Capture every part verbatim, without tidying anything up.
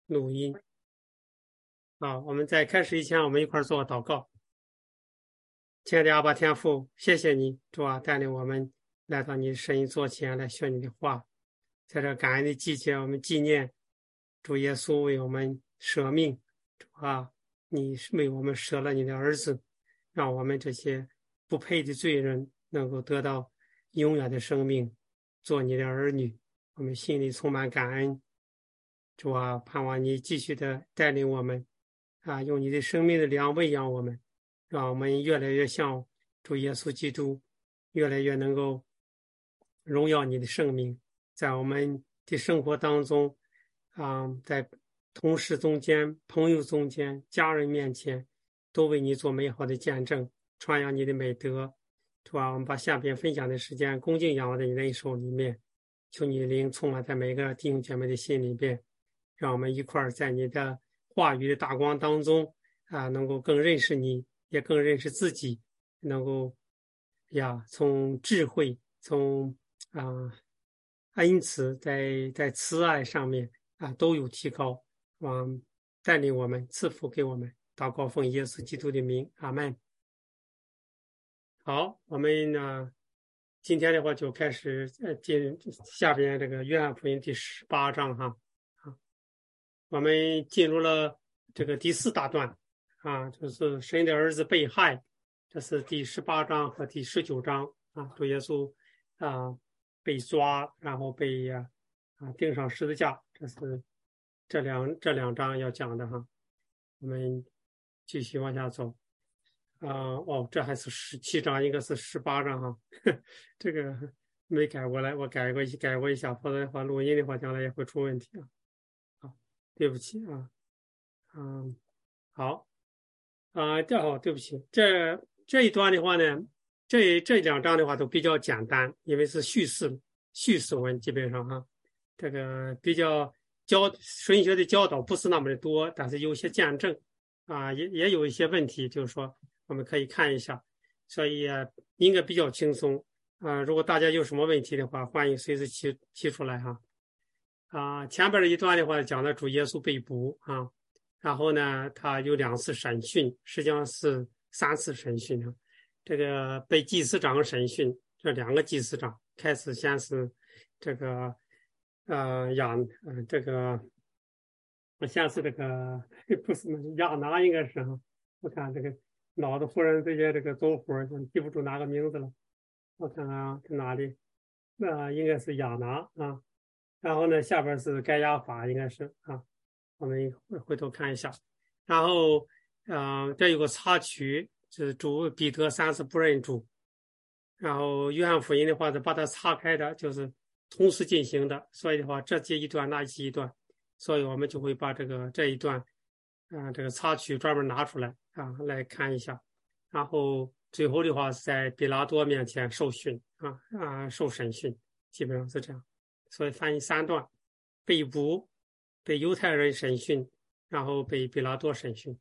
录音。好，我们在开始以前，我们一块儿做个祷告。亲爱的阿爸天父，谢谢你，主啊，带领我们来到你声音座前来学你的话。在这感恩的季节，我们纪念主耶稣为我们舍命，主啊，你为我们舍了你的儿子，让我们这些不配的罪人能够得到永远的生命，做你的儿女。我们心里充满感恩，主啊，盼望你继续的带领我们啊，用你的生命的粮喂养我们，让我们越来越像主耶稣基督，越来越能够荣耀你的生命，在我们的生活当中啊，在同事中间、朋友中间、家人面前，都为你做美好的见证，传扬你的美德。主啊，我们把下边分享的时间恭敬仰望在你的手里面，求你的灵充满在每个弟兄姐妹的心里边，让我们一块儿在你的话语的大光当中啊，能够更认识你，也更认识自己，能够呀，从智慧，从啊恩慈，在在慈爱上面啊都有提高，往带领我们，赐福给我们。祷告奉耶稣基督的名，阿们。好，我们呢，今天的话就开始呃进下边这个约翰福音第十八章哈啊，我们进入了这个第四大段啊，就是神的儿子被害，这是第十八章和第十九章啊，主耶稣啊被抓，然后被啊啊钉上十字架，这是这两这两章要讲的哈，我们继续往下走。啊、呃，哦，这还是十七章，应该是十八章哈，这个没改过来，我改过一改过一下，否则的话录音的话将来也会出问题啊。好，对不起啊，嗯，好，啊，这好，对不起，这这一段的话呢，这这两章的话都比较简单，因为是叙事叙事文，基本上哈，这个比较教神学的教导不是那么的多，但是有些见证啊，也也有一些问题，就是说。我们可以看一下，所以应该比较轻松啊、呃。如果大家有什么问题的话，欢迎随时提提出来哈。啊、呃，前边的一段的话讲的主耶稣被捕啊，然后呢，他有两次审讯，实际上是三次审讯啊。这个被祭司长审讯，这两个祭司长开始先是这个呃亚呃这个先是这个不是亚拿应该是哈，我看这个。脑子忽然这些这个走火，记不住哪个名字了。我看看啊，在哪里？那、呃、应该是亚拿啊。然后呢，下边是该亚法，应该是啊。我们回头看一下。然后，呃，这有个插曲，就是主彼得三次不认主。然后约翰福音的话是把它岔开的，就是同时进行的。所以的话，这接一段，那接一段。所以我们就会把这个这一段。啊、呃，这个插曲专门拿出来啊，来看一下，然后最后的话是在比拉多面前受训啊啊受审讯，基本上是这样。所以翻译三段：被捕、被犹太人审讯，然后被比拉多审讯。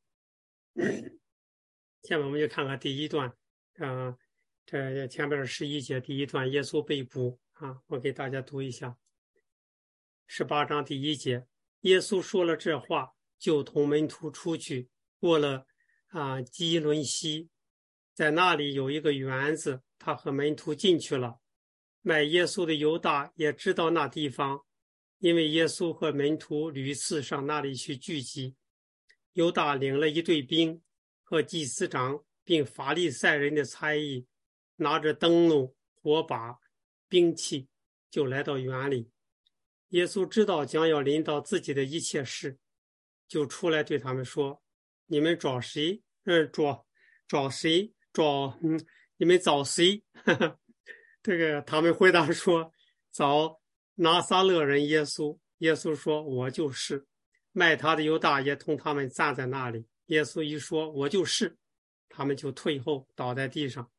下面我们就看看第一段，啊、呃，这前边十一节第一段，耶稣被捕啊，我给大家读一下。十八章第一节，耶稣说了这话。就同门徒出去，过了啊基伦西，在那里有一个园子，他和门徒进去了。卖耶稣的犹大也知道那地方，因为耶稣和门徒屡次上那里去聚集。犹大领了一队兵和祭司长并法利赛人的差役，拿着灯笼、火把、兵器，就来到园里。耶稣知道将要临到自己的一切事，就出来对他们说：“你们找谁？嗯，找找谁？找嗯，你们找谁？”呵呵，这个他们回答说：“找拿撒勒人耶稣。”耶稣说：“我就是。”卖他的犹大也同他们站在那里。耶稣一说：“我就是。”他们就退后，倒在地上。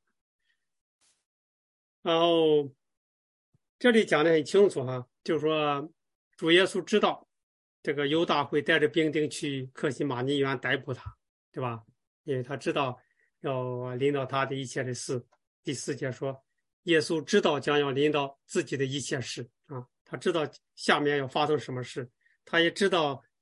然后这里讲的很清楚哈，就是说主耶稣知道。这个犹大会带着兵丁去克西马尼园逮捕他，对吧？因为他知道要临到他的一切的事。第四节说，耶稣知道将要临到自己的一切事啊，他知道下面要发生什么事，他也知道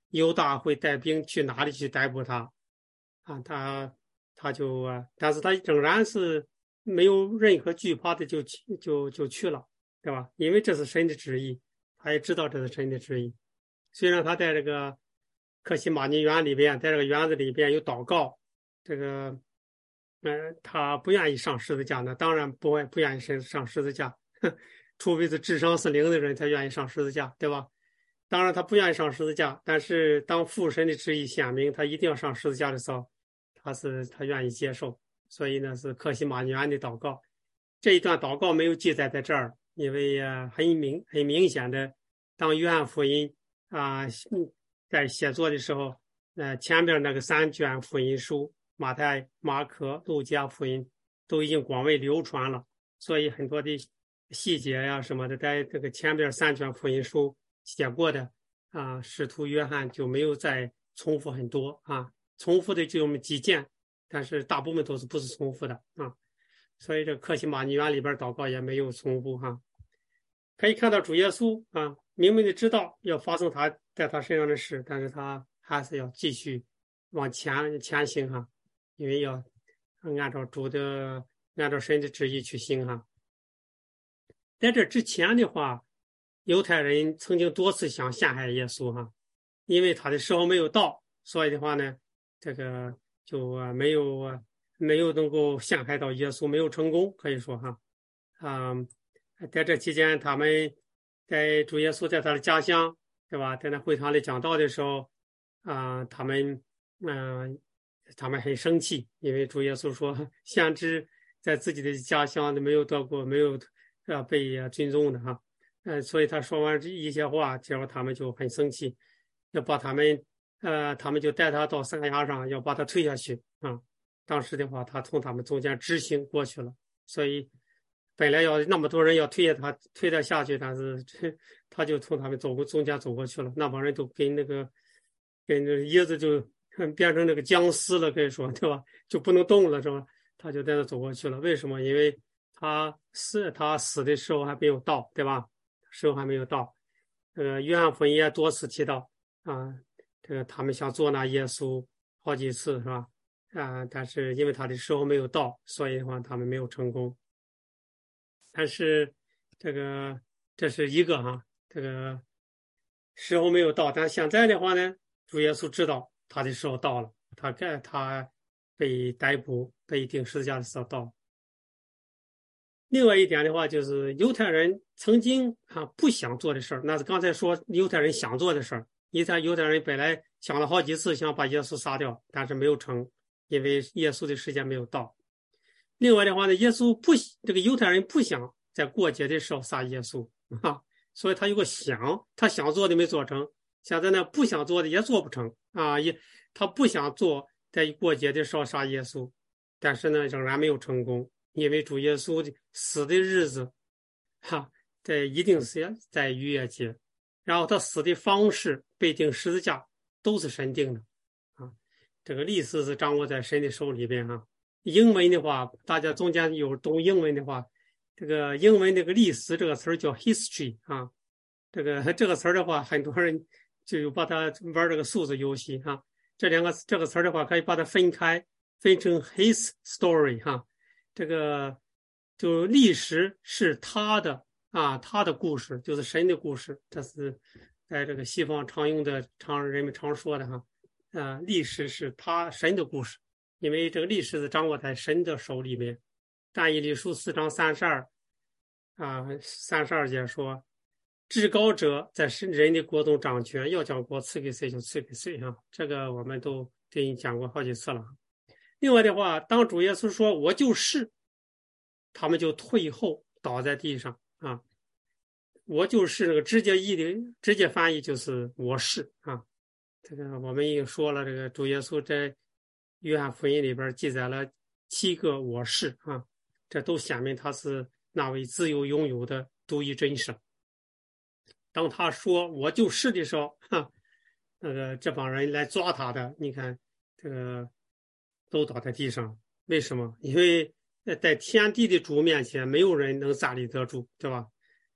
犹大会带兵去哪里去逮捕他啊？他他就啊，但是他仍然是没有任何惧怕的就去就就去了，对吧？因为这是神的旨意，他也知道这是神的旨意。虽然他在这个克西马尼园里边，在这个园子里边有祷告，这个呃，他不愿意上十字架呢，当然不会不愿意上上十字架，除非是智商是零的人才愿意上十字架，对吧？当然他不愿意上十字架，但是当父神的旨意显明他一定要上十字架的时候，他是他愿意接受，所以呢是克西马尼园的祷告。这一段祷告没有记载在这儿，因为呃很明很明显的，当约翰福音啊、呃、在写作的时候，呃前边那个三卷福音书，马太、马可、路加福音都已经广为流传了，所以很多的细节呀、什么的，在这个前边三卷福音书写过的啊，使徒约翰就没有再重复很多啊，重复的就有几件，但是大部分都是不是重复的啊，所以这克西马尼园里边祷告也没有重复哈、啊。可以看到主耶稣啊，明明的知道要发生他在他身上的事，但是他还是要继续往前前行哈、啊，因为要按照主的按照神的旨意去行哈、啊。在这之前的话，犹太人曾经多次想陷害耶稣哈，因为他的时候没有到，所以的话呢，这个就没有没有能够陷害到耶稣，没有成功，可以说哈，啊、嗯，在这期间，他们在主耶稣在他的家乡，对吧？在那会堂里讲道的时候，啊、呃，他们嗯、呃，他们很生气，因为主耶稣说，先知在自己的家乡都没有得过，没有啊被尊重的哈。呃，所以他说完这一些话，结果他们就很生气，要把他们，呃，他们就带他到山崖上，要把他推下去啊。当时的话，他从他们中间直行过去了，所以本来要那么多人要推他，推他下去，但是他就从他们走过中间走过去了。那帮人都跟那个跟那个椰子就变成那个僵尸了，可以说对吧？就不能动了，是吧？他就在那走过去了。为什么？因为他死，他死的时候还没有到，对吧？时候还没有到，这个约翰福音也多次提到啊，这个他们想捉拿耶稣好几次，是吧？啊，但是因为他的时候没有到，所以的话他们没有成功。但是这个这是一个哈，这个时候没有到，但现在的话呢，主耶稣知道他的时候到了，他该他被逮捕、被钉十字架的时候到了。另外一点的话，就是犹太人曾经啊不想做的事儿，那是刚才说犹太人想做的事儿。犹太犹太人本来想了好几次想把耶稣杀掉，但是没有成，因为耶稣的时间没有到。另外的话呢，耶稣不这个犹太人不想在过节的时候杀耶稣啊，所以他有个想，他想做的没做成，现在呢不想做的也做不成啊，也他不想做在过节的时候杀耶稣，但是呢仍然没有成功。因为主耶稣的死的日子，哈，在一定是在逾越节，然后他死的方式被钉十字架都是神定的，啊，这个历史是掌握在神的手里边哈。英文的话，大家中间有懂英文的话，这个英文这个历史这个词儿叫 history 啊，这个这个词儿的话，很多人就有把它玩这个数字游戏哈。这两个这个词儿的话，可以把它分开，分成 his story 哈。这个就历史是他的啊，他的故事就是神的故事，这是在这个西方常用的、常人们常说的哈。啊，历史是他神的故事，因为这个历史是掌握在神的手里面。但以理书四章三十二啊，三十二节说，至高者在人的国中掌权，要将国赐给谁就赐给谁哈。这个我们都给你讲过好几次了。另外的话，当主耶稣说我就是，他们就退后倒在地上啊。我就是那个直接译的直接翻译就是我是啊。这个我们已经说了，这个主耶稣在约翰福音里边记载了七个我是啊，这都显明他是那位自由拥有的独一真神。当他说我就是的时候，哈，那个这帮人来抓他的，你看这个都倒在地上。为什么？因为在天地的主面前，没有人能站立得住，对吧？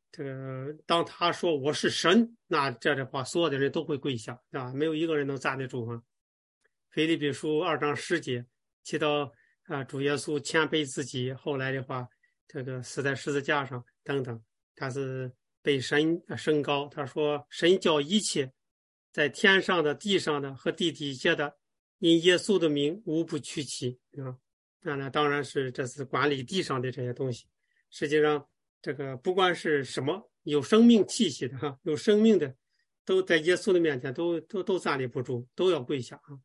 这个当他说我是神，那这的话，所有的人都会跪下，啊，没有一个人能站得住啊。腓立比书二章十节提到啊，主耶稣谦卑自己，后来的话，这个死在十字架上等等，他是被神升高。他说，神叫一切在天上的、地上的和地底下的，因耶稣的名无不屈膝啊。那那当然是这是管理地上的这些东西。实际上，这个不管是什么有生命气息的哈，有生命的，都在耶稣的面前都都都站立不住，都要跪下啊。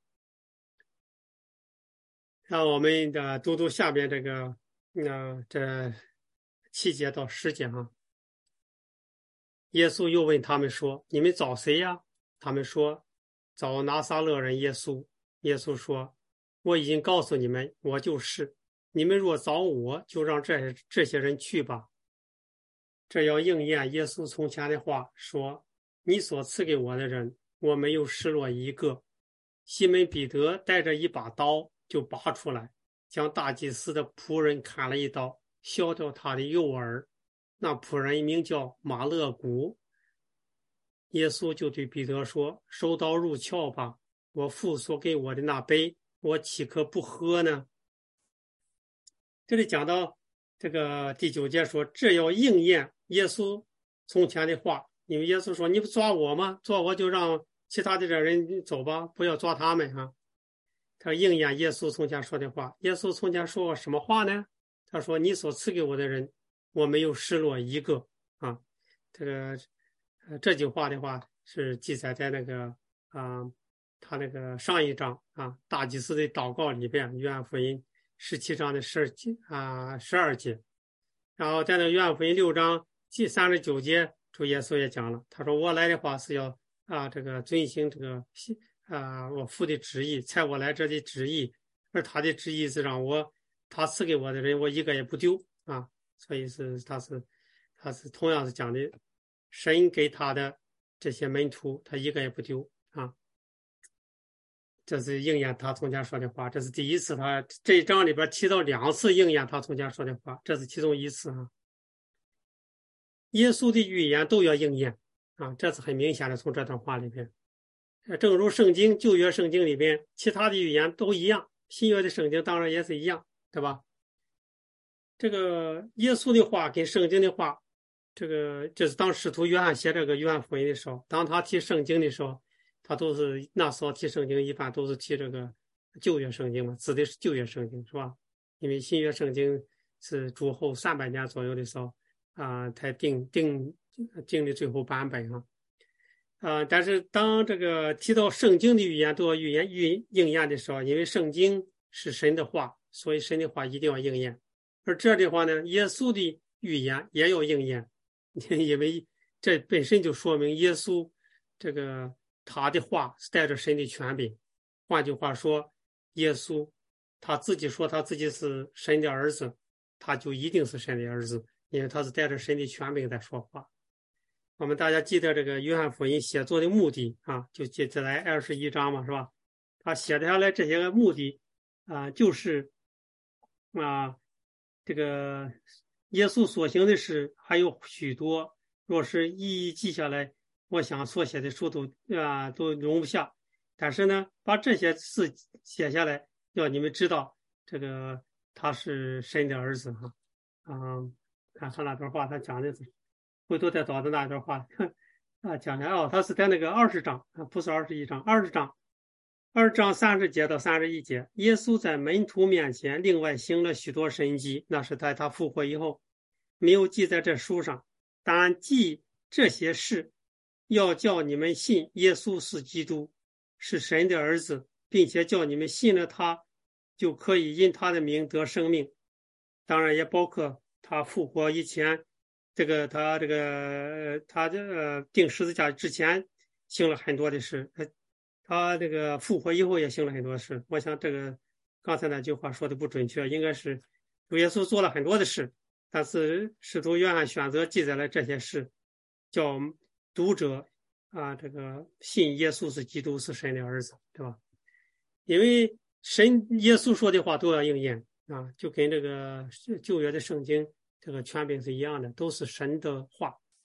让我们的读读下边这个，那这七节到十节哈。耶稣又问他们说：“你们找谁呀？”他们说：“找拿撒勒人耶稣。”耶稣说：“我已经告诉你们，我就是。你们若找我，就让这些这些人去吧。”这要应验耶稣从前的话说：“你所赐给我的人，我没有失落一个。”西门彼得带着一把刀就拔出来，将大祭司的仆人砍了一刀，削掉他的右耳。那仆人名叫马勒古。耶稣就对彼得说：“收刀入鞘吧，我父所给我的那杯，我岂可不喝呢？”这里讲到这个第九节说，这要应验耶稣从前的话，因为耶稣说：“你不抓我吗？抓我就让其他的人走吧，不要抓他们啊。”他应验耶稣从前说的话。耶稣从前说过什么话呢？他说：“你所赐给我的人，我没有失落一个。”啊，这个呃这句话的话是记载在那个啊，他那个上一章啊，大祭司的祷告里边，约翰福音十七章的十二节啊十二节。然后在那约翰福音六章第三十九节，主耶稣也讲了，他说：“我来的话是要啊这个遵行这个啊我父的旨意，差我来这的旨意，而他的旨意是让我他赐给我的人，我一个也不丢啊。”所以是他是他是同样是讲的，神给他的这些门徒，他一个也不丢啊。这是应验他从前说的话，这是第一次他这一章里边提到两次应验他从前说的话，这是其中一次啊。耶稣的预言都要应验啊，这是很明显的从这段话里边。正如圣经旧约圣经里边其他的预言都一样，新约的圣经当然也是一样，对吧？这个耶稣的话跟圣经的话，这个就是当使徒约翰写这个约翰福音的时候，当他提圣经的时候，他都是那时候提圣经一般都是提这个旧约圣经嘛，指的是旧约圣经，是吧？因为新约圣经是主后三百年左右的时候啊、呃，才定定定的最后版本啊。啊、呃，但是当这个提到圣经的预言都要预言预应验的时候，因为圣经是神的话，所以神的话一定要应验。而这的话呢，耶稣的预言也要应验，因为这本身就说明耶稣这个他的话是带着神的权柄。换句话说，耶稣他自己说他自己是神的儿子，他就一定是神的儿子，因为他是带着神的权柄在说话。我们大家记得这个约翰福音写作的目的啊，就记载来二十一章嘛，是吧？他写下来这些个目的啊，就是啊，这个耶稣所行的事还有许多，若是一一记下来，我想所写的书都啊都容不下。但是呢，把这些事写下来，要你们知道，这个他是神的儿子哈。啊，看看那段话，他讲的是。回头再找的那段话啊，讲的哦，他是在那个二十章啊，不是二十一章，二十章，二章三十节到三十一节，耶稣在门徒面前另外行了许多神迹，那是在他复活以后，没有记在这书上，但记这些事，要叫你们信耶稣是基督，是神的儿子，并且叫你们信了他，就可以因他的名得生命。当然也包括他复活以前。这个他这个他这个钉十字架之前行了很多的事，他这个复活以后也行了很多事。我想这个刚才那句话说的不准确，应该是主耶稣做了很多的事，但是使徒约翰选择记载了这些事，叫读者啊这个信耶稣是基督，是神的儿子，对吧？因为神耶稣说的话都要应验啊，就跟这个旧约的圣经。这个权柄是一样的，都是神的话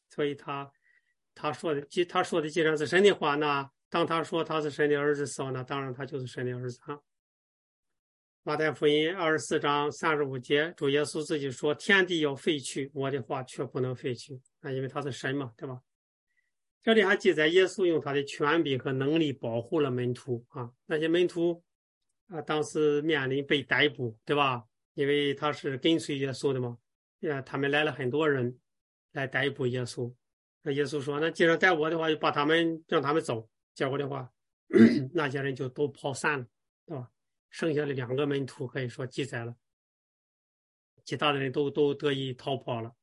所以他他说的既他说的既然是神的话，那当他说他是神的儿子时候，那当然他就是神的儿子啊。马太福音二十四章三十五节，主耶稣自己说：“天地要废去，我的话却不能废去。”啊，因为他是神嘛，对吧？这里还记载耶稣用他的权柄和能力保护了门徒啊，那些门徒啊，当时面临被逮捕，对吧？因为他是跟随耶稣的嘛，呃，他们来了很多人来逮捕耶稣。那耶稣说：“那既然逮我的话，就把他们让他们走。”结果的话，那些人就都跑散了，对吧？剩下的两个门徒可以说记载了，其他的人都都得以逃跑了。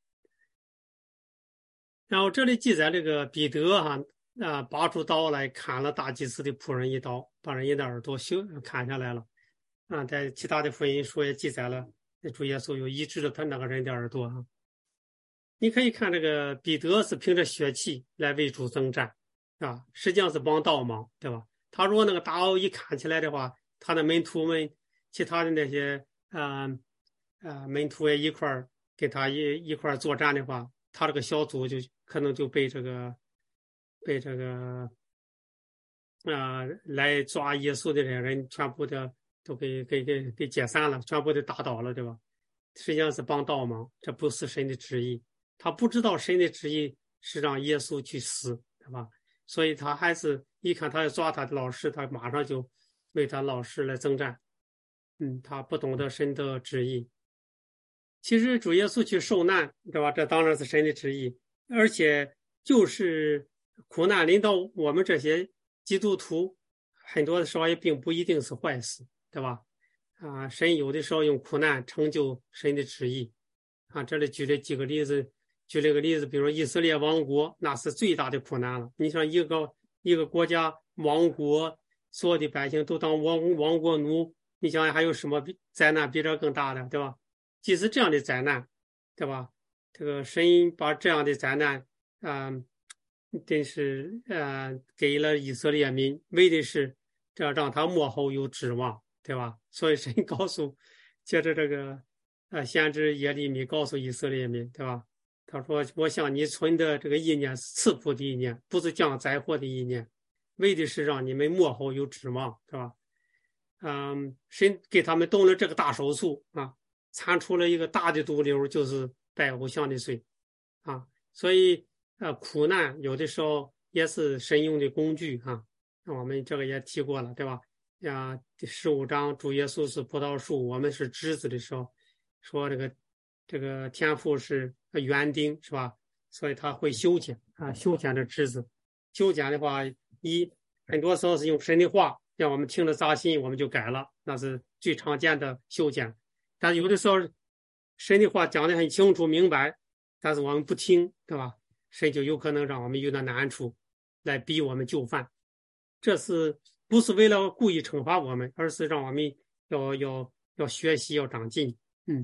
然后这里记载这个彼得哈啊，拔出刀来砍了大祭司的仆人一刀，把人家的耳朵修砍下来了。啊，在其他的福音书也记载了，主耶稣有医治了他那个人的耳朵哈。你可以看这个彼得是凭着血气来为主征战啊，实际上是帮倒忙，对吧？他如果那个刀一砍起来的话，他的门徒们、其他的那些啊啊、呃呃、门徒也一块儿跟他一一块儿作战的话，他这个小组就可能就被这个被这个啊、呃、来抓耶稣的这些人全部的都给给给给解散了，全部都打倒了，对吧？实际上是帮倒忙，这不是神的旨意。他不知道神的旨意是让耶稣去死，对吧？所以他还是一看他要抓他的老师，他马上就为他老师来征战。嗯，他不懂得神的旨意。其实主耶稣去受难，对吧？这当然是神的旨意，而且就是苦难临到我们这些基督徒，很多的时候也并不一定是坏事，对吧？啊，神有的时候用苦难成就神的旨意。啊，这里举了几个例子，举了个例子，比如说以色列亡国，那是最大的苦难了。你像一个一个国家亡国，所有的百姓都当亡亡国奴，你想想还有什么灾难比这更大的，对吧？即使这样的灾难，对吧？这个神把这样的灾难，啊、呃，真是呃给了以色列民，为的是这样让他幕后有指望，对吧？所以神告诉，接着这个。啊，先知耶利米告诉以色列民，对吧？他说：“我向你存的这个意念是赐福的意念，不是降灾祸的意念，为的是让你们幕后有指望，对吧？”嗯，神给他们动了这个大手术啊，铲出了一个大的毒瘤，就是拜偶像的罪啊。所以，呃，苦难有的时候也是神用的工具啊。我们这个也提过了，对吧？啊，第十五章主耶稣是葡萄树，我们是枝子的时候。说这个这个天父是园丁，是吧？所以他会修剪啊，修剪这枝子。修剪的话，一很多时候是用神的话让我们听了扎心，我们就改了，那是最常见的修剪。但有的时候神的话讲得很清楚明白，但是我们不听，对吧？神就有可能让我们遇到难处，来逼我们就范。这是不是为了故意惩罚我们，而是让我们要要要学习，要长进。嗯，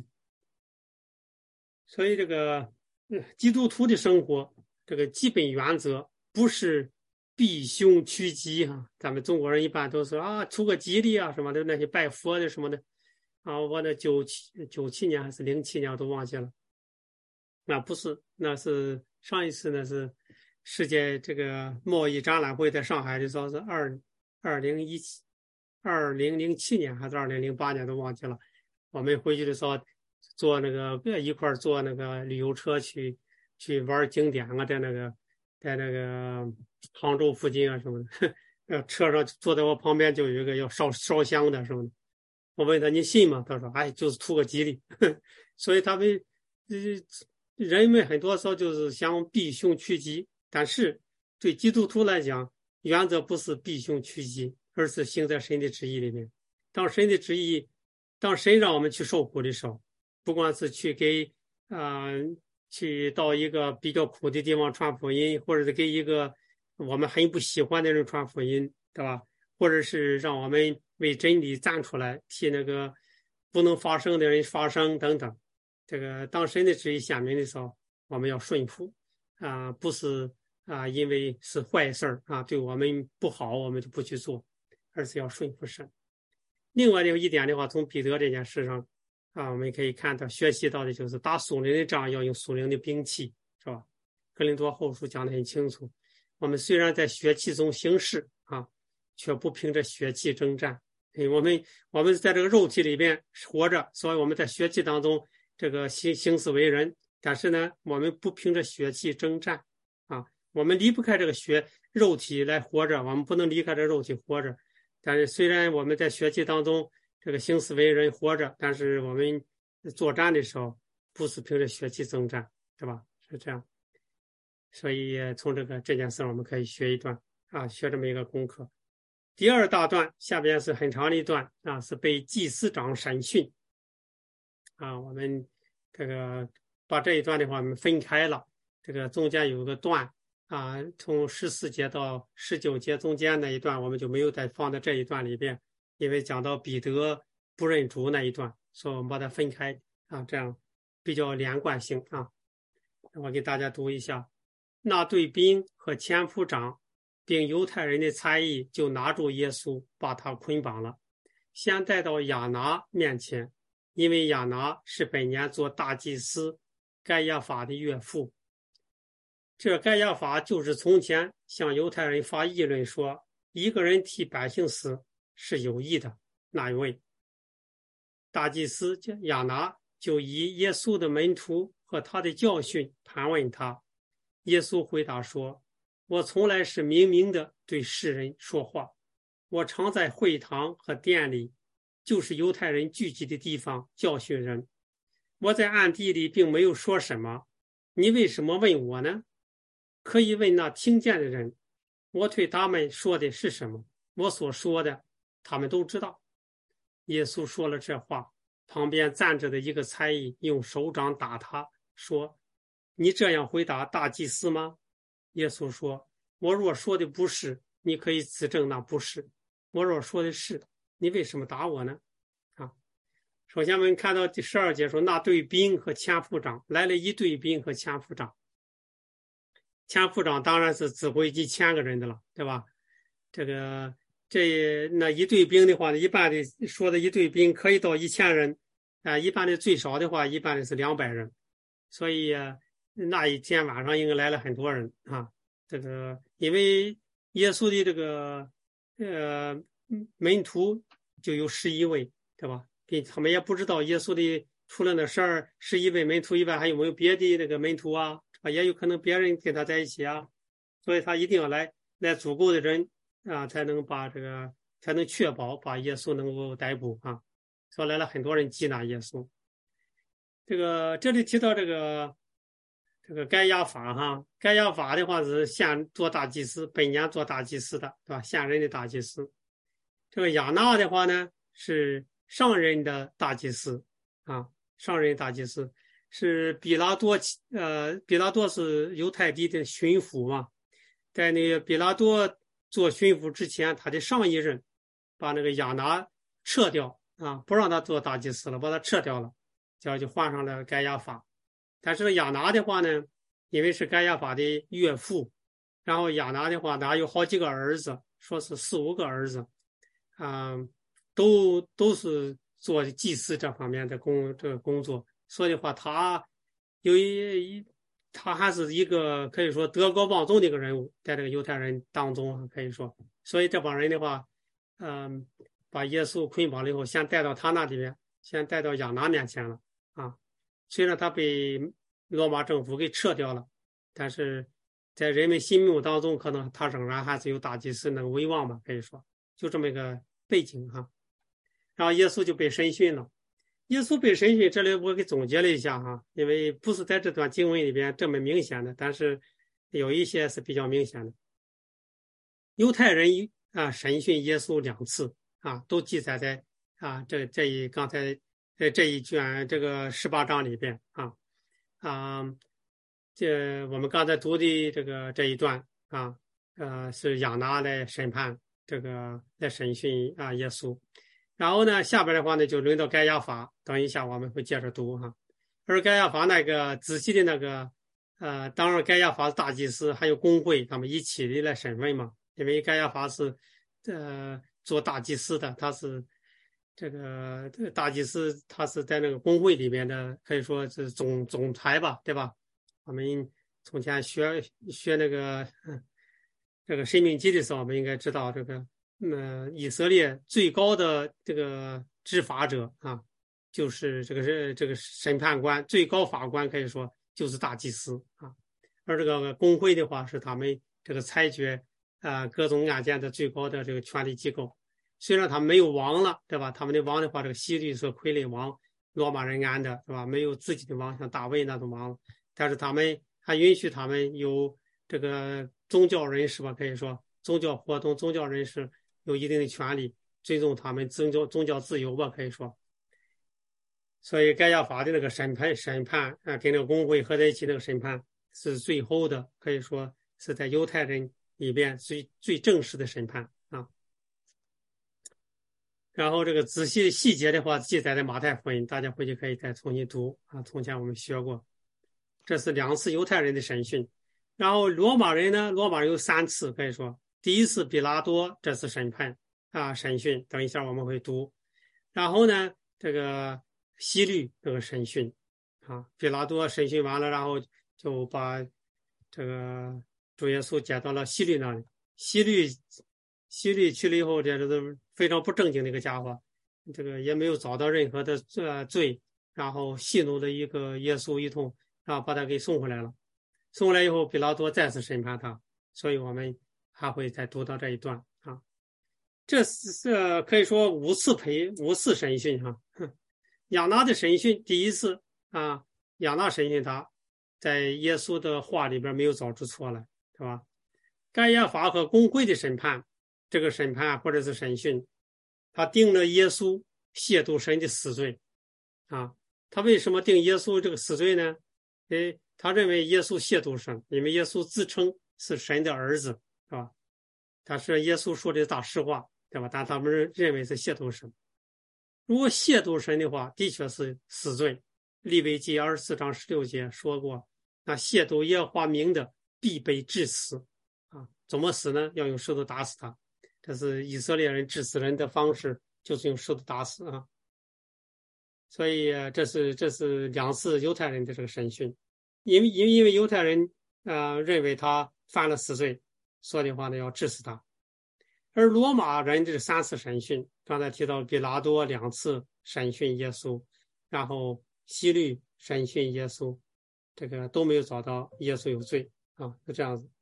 所以这个基督徒的生活，这个基本原则不是避凶趋吉哈。咱们中国人一般都说啊，图个吉利啊什么的，那些拜佛的什么的啊。我的九七九七年还是零七年我都忘记了，那不是，那是上一次那是世界这个贸易展览会在上海的时候是二二零一七二零零七年还是二零零八年都忘记了。我们回去的时候坐那个一块坐那个旅游车去去玩景点啊，在那个在那个杭州附近啊什么的，车上坐在我旁边就有一个要烧烧香的什么的。我问他你信吗？他说哎，就是图个吉利。所以他们人们很多时候就是想避凶趋吉，但是对基督徒来讲，原则不是避凶趋吉，而是行在神的旨意里面。当神的旨意当神让我们去受苦的时候，不管是去给啊、呃、去到一个比较苦的地方传福音，或者是给一个我们很不喜欢的人传福音，对吧？或者是让我们为真理站出来，替那个不能发声的人发声等等。这个当神的旨意显明的时候，我们要顺服啊、呃，不是啊、呃，因为是坏事啊，对我们不好，我们就不去做，而是要顺服神。另外有一点的话，从彼得这件事上啊，我们可以看到学习到的就是打属灵的仗要用属灵的兵器，是吧？ 哥林多后书讲得很清楚，我们虽然在血气中行事啊，却不凭着血气征战。我们我们在这个肉体里边活着，所以我们在血气当中这个行行事为人，但是呢，我们不凭着血气征战啊，我们离不开这个血肉体来活着，我们不能离开这肉体活着。但是虽然我们在血气当中这个行事为人活着，但是我们作战的时候不是凭着血气征战，对吧？是这样。所以从这个这件事我们可以学一段啊，学这么一个功课。第二大段下边是很长的一段啊，是被祭司长审讯啊。我们这个把这一段的话我们分开了，这个中间有个段啊，从十四节到十九节中间那一段我们就没有再放在这一段里边，因为讲到彼得不认主那一段，所以我们把它分开啊，这样比较连贯性啊。我给大家读一下。那队兵和千夫长并犹太人的差役就拿住耶稣，把他捆绑了，先带到亚拿面前，因为亚拿是本年做大祭司该亚法的岳父。这该亚法就是从前向犹太人发议论说一个人替百姓死是有益的那一位。大祭司亚拿就以耶稣的门徒和他的教训盘问他。耶稣回答说，我从来是明明的对世人说话，我常在会堂和殿里，就是犹太人聚集的地方教训人，我在暗地里并没有说什么，你为什么问我呢？可以问那听见的人，我对他们说的是什么，我所说的他们都知道。耶稣说了这话，旁边站着的一个差役用手掌打他，说，你这样回答大祭司吗？耶稣说，我若说的不是，你可以指证那不是，我若说的是，你为什么打我呢？啊，首先我们看到第十二节说，那队兵和千夫长，来了一队兵和千夫长，千夫长当然是指挥几千个人的了，对吧？这个这那一队兵的话呢，一般的说的一队兵可以到一千人啊，一般的最少的话，一般的是两百人，所以啊那一天晚上应该来了很多人啊。这个因为耶稣的这个呃门徒就有十一位，对吧？他们也不知道耶稣的除了那十二十一位门徒以外，还有没有别的那个门徒啊？也有可能别人跟他在一起啊，所以他一定要来来足够的人啊，才能把这个才能确保把耶稣能够逮捕啊。所以来了很多人缉拿耶稣。这个这里提到这个这个该亚法哈，该亚法的话是现做大祭司，本年做大祭司的，对吧？现任的大祭司。这个亚那的话呢是上任的大祭司啊，上任大祭司是比拉多，呃，比拉多是犹太地的巡抚嘛，在那个比拉多做巡抚之前，他的上一任把那个亚那撤掉啊，不让他做大祭司了，把他撤掉了，这样就换上了该亚法。但是亚那的话呢，因为是该亚法的岳父，然后亚那的话他有好几个儿子，说是四五个儿子啊，都都是做祭司这方面的工这个工作，所以的话他有一他还是一个可以说德高望重的一个人物，在这个犹太人当中可以说，所以这帮人的话嗯，把耶稣捆绑了以后，先带到他那里边，先带到亚那面前了啊。虽然他被罗马政府给撤掉了，但是在人们心目当中，可能他仍然还是有大祭司那个威望吧，可以说就这么一个背景哈。然后耶稣就被审讯了。耶稣被审讯，这里我给总结了一下哈，因为不是在这段经文里边这么明显的，但是有一些是比较明显的。犹太人啊审讯耶稣两次啊，都记载在啊这这一刚才在这一卷这个十八章里边啊啊，这我们刚才读的这个这一段啊，呃是亚那来审判这个来审讯啊耶稣。然后呢，下边的话呢就轮到该亚法，等一下我们会接着读哈。而该亚法那个仔细的那个，呃，当然该亚法大祭司还有公会，他们一起的来审问嘛，因为该亚法是呃做大祭司的，他是这个大祭司，他是在那个公会里面的，可以说是总总裁吧，对吧？我们从前学学那个这个《申命记》的时候，我们应该知道这个，呃，以色列最高的这个执法者啊，就是这个是这个审判官，最高法官可以说就是大祭司啊。而这个公会的话，是他们这个裁决啊、呃、各种案件的最高的这个权力机构。虽然他没有王了，对吧？他们的王的话，这个希律是傀儡王，罗马人安的，对吧？没有自己的王，像大卫那种王，但是他们还允许他们有这个宗教人士吧，可以说宗教活动、宗教人士有一定的权利，尊重他们宗教宗教自由吧，可以说。所以盖亚法的那个审判审判啊，跟那个公会合在一起那个审判是最后的，可以说是在犹太人里边最最正式的审判啊。然后这个仔细细节的话，记载在马太福音，大家回去可以再重新读啊。从前我们学过，这是两次犹太人的审讯。然后罗马人呢，罗马人有三次，可以说第一次比拉多这次审判啊审讯，等一下我们会读。然后呢，这个希律这个审讯啊，比拉多审讯完了，然后就把这个主耶稣接到了希律那里。希律希律去了以后，这是非常不正经的一个家伙，这个也没有找到任何的呃罪，然后戏弄了一个耶稣一通，然后把他给送回来了。送回来以后，比拉多再次审判他，所以我们还会再读到这一段啊。这是可以说五次陪五次审讯哈。亚拿的审讯第一次啊，亚拿审讯他，在耶稣的话里边没有找出错来，对吧？盖亚法和公会的审判，这个审判或者是审讯，他定了耶稣亵渎神的死罪啊。他为什么定耶稣这个死罪呢？诶，他认为耶稣亵渎神，因为耶稣自称是神的儿子，是吧？他是耶稣说的大实话，对吧？但他们认为是亵渎神。如果亵渎神的话，的确是死罪。利未记二十四章十六节说过，那亵渎耶和华名的必被致死啊。怎么死呢？要用石头打死他。这是以色列人致死人的方式，就是用石头打死啊。所以这是这是两次犹太人的这个审讯，因为因为因为犹太人呃认为他犯了死罪，所以的话呢要致死他。而罗马人这三次审讯，刚才提到比拉多两次审讯耶稣，然后希律审讯耶稣，这个都没有找到耶稣有罪啊，就这样子。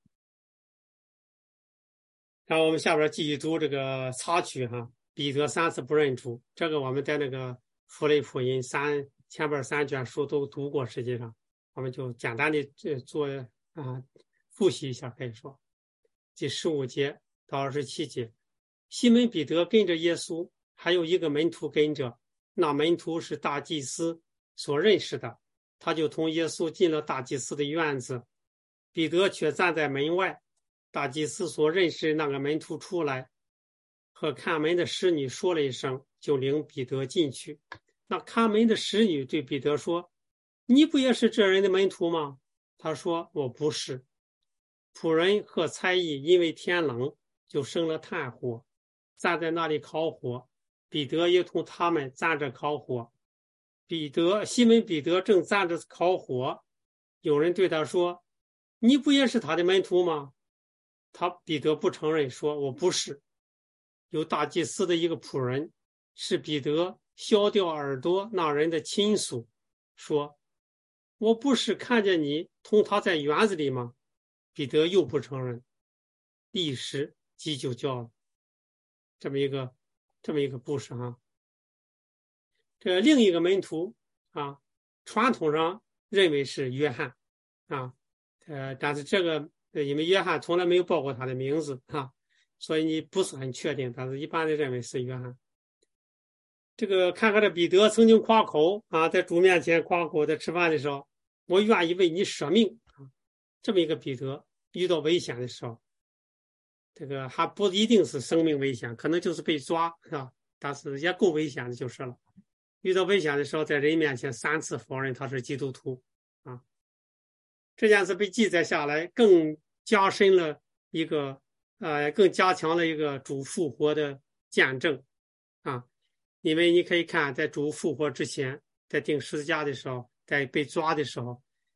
然后我们下边继续读这个插曲哈，彼得三次不认主，这个我们在那个符类福音三前边三卷书都读过，实际上我们就简单的做啊复习一下，可以说第十五节到二十七节，西门彼得跟着耶稣，还有一个门徒跟着，那门徒是大祭司所认识的，他就同耶稣进了大祭司的院子，彼得却站在门外。大祭司所认识那个门徒出来，和看门的使女说了一声，就领彼得进去。那看门的使女对彼得说：“你不也是这人的门徒吗？”他说：“我不是。”仆人和差役因为天冷，就生了炭火，站在那里烤火。彼得也同他们站着烤火。彼得西门彼得正站着烤火，有人对他说：“你不也是他的门徒吗？”他彼得不承认，说：“我不是。”有大祭司的一个仆人是彼得削掉耳朵那人的亲属，说：“我不是看见你同他在园子里吗？”彼得又不承认，一时鸡就叫了。这么一个这么一个故事哈。这另一个门徒啊，传统上认为是约翰啊，呃，但是这个因为约翰从来没有报过他的名字啊，所以你不是很确定，但是一般的认为是约翰。这个看看这彼得曾经夸口啊，在主面前夸口，在吃饭的时候，我愿意为你舍命啊。这么一个彼得遇到危险的时候，这个还不一定是生命危险，可能就是被抓是吧？但是也够危险的就是了。遇到危险的时候，在人面前三次否认他是基督徒啊。这件事被记载下来，更加深了一个呃，更加强了一个主复活的见证啊。因为你可以看，在主复活之前，在钉十字架的时候，在被抓的时候，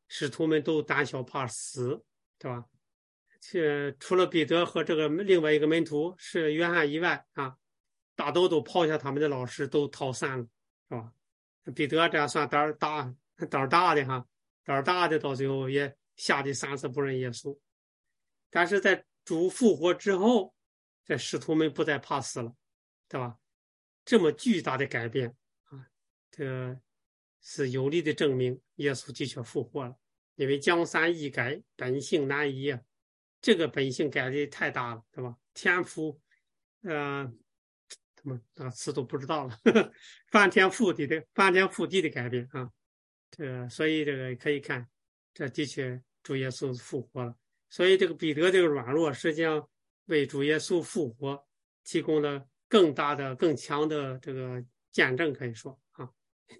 使徒们都胆小怕死，对吧？这除了彼得和这个另外一个门徒是约翰以外啊，大都都抛下他们的老师，都逃散了，是吧？彼得这样算胆儿大，胆儿大的哈，胆儿大的到最后也吓得三次不认耶稣。但是在主复活之后，这使徒们不再怕死了，对吧？这么巨大的改变啊，这是有力的证明耶稣的确复活了。因为江山易改，本性难移啊，这个本性改的太大了，对吧？天赋，呃，怎么啊词都不知道了，呵呵翻天覆地的翻天覆地的改变啊，这个所以这个可以看，这的确主耶稣复活了。所以这个彼得这个软弱，实际上为主耶稣复活提供了更大的、更强的这个见证，可以说啊。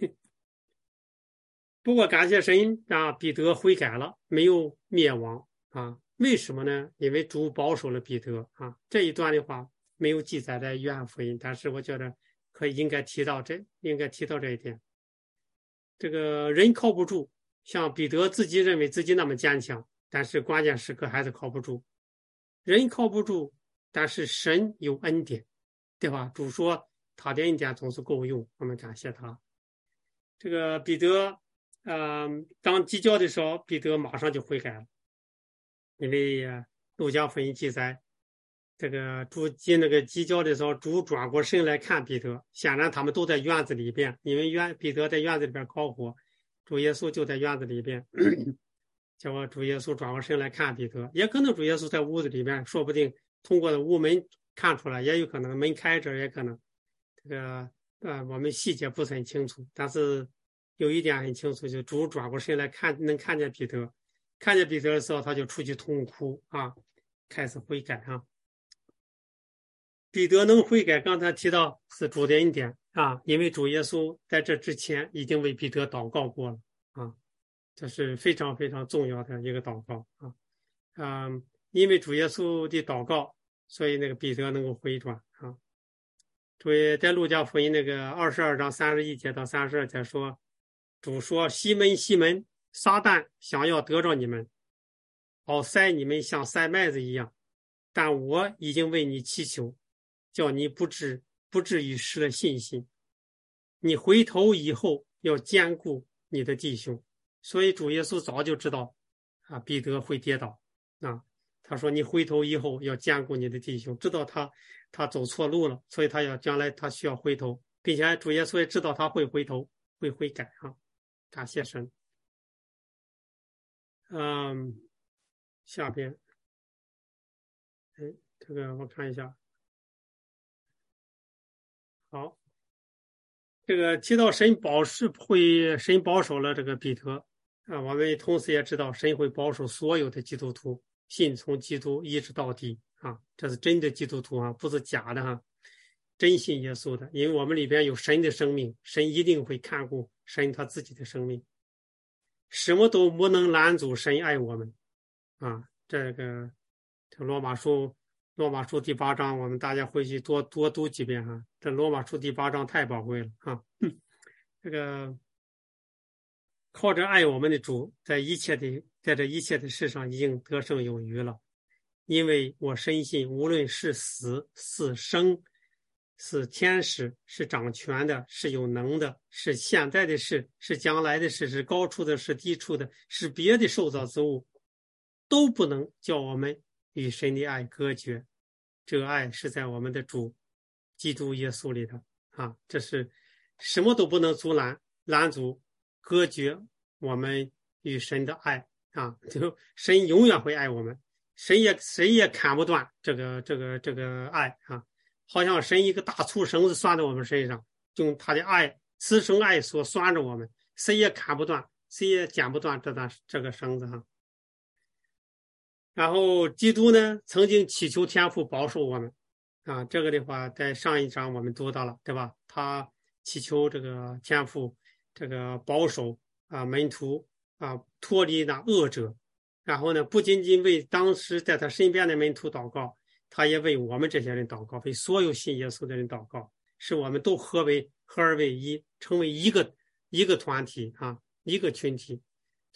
不过感谢神啊，彼得悔改了，没有灭亡啊。为什么呢？因为主保守了彼得啊。这一段的话没有记载在约翰福音，但是我觉得可以应该提到这，应该提到这一点。这个人靠不住，像彼得自己认为自己那么坚强，但是关键时刻还是靠不住。人靠不住，但是神有恩典，对吧？主说他的恩典总是够用，我们感谢他。这个彼得。呃，当鸡叫的时候，彼得马上就悔改了，因为路加福音记载，这个主进那个鸡叫的时候，主转过身来看彼得，显然他们都在院子里边，因为院彼得在院子里边烤火，主耶稣就在院子里边，结果主耶稣转过身来看彼得，也可能主耶稣在屋子里边，说不定通过屋门看出来，也有可能门开着，也可能这个呃我们细节不是很清楚，但是。有一点很清楚，就主转过身来看，能看见彼得，看见彼得的时候，他就出去痛哭啊，开始悔改啊。彼得能悔改，刚才提到是主的恩典啊，因为主耶稣在这之前已经为彼得祷告过了啊，这是非常非常重要的一个祷告啊。嗯，因为主耶稣的祷告，所以那个彼得能够回转啊。所以在路加福音那个二十二章三十一节到三十二节说。主说：“西门，西门，撒旦想要得着你们，好塞你们像塞麦子一样。但我已经为你祈求，叫你不至不至于失了信心。你回头以后要兼顾你的弟兄。”所以主耶稣早就知道啊，彼得会跌倒啊。他说：“你回头以后要兼顾你的弟兄，知道他他走错路了，所以他要将来他需要回头，并且主耶稣也知道他会回头，会悔改啊。”感谢神。嗯，下边，哎，这个我看一下。好，这个提到神保是会神保守了这个彼得啊，我们同时也知道神会保守所有的基督徒，信从基督一直到底啊，这是真的基督徒啊，不是假的哈、啊，真信耶稣的，因为我们里边有神的生命，神一定会看顾神他自己的生命。什么都不能拦阻神爱我们啊！这个这罗马书罗马书第八章，我们大家回去多多读几遍哈。这罗马书第八章太宝贵了啊！这个靠着爱我们的主，在一切的在这一切的事上已经得胜有余了。因为我深信，无论是死是生，是天使，是掌权的，是有能的，是现在的事，是将来的事，是高处的，是低处的，是别的受造之物，都不能叫我们与神的爱隔绝。这个爱是在我们的主基督耶稣里的啊，这是什么都不能阻拦、拦阻、隔绝我们与神的爱啊！就神永远会爱我们，谁也谁也砍不断这个这个这个爱啊！好像神一个大粗绳子拴在我们身上，用他的爱慈生爱所拴着我们，谁也砍不断，谁也剪不断这段这个绳子哈。然后基督呢，曾经祈求天父保守我们啊，这个的话在上一章我们读到了，对吧？他祈求这个天父这个保守啊门徒啊脱离那恶者，然后呢，不仅仅为当时在他身边的门徒祷告。他也为我们这些人祷告，为所有信耶稣的人祷告，使我们都合为合而为一，成为一个一个团体啊，一个群体。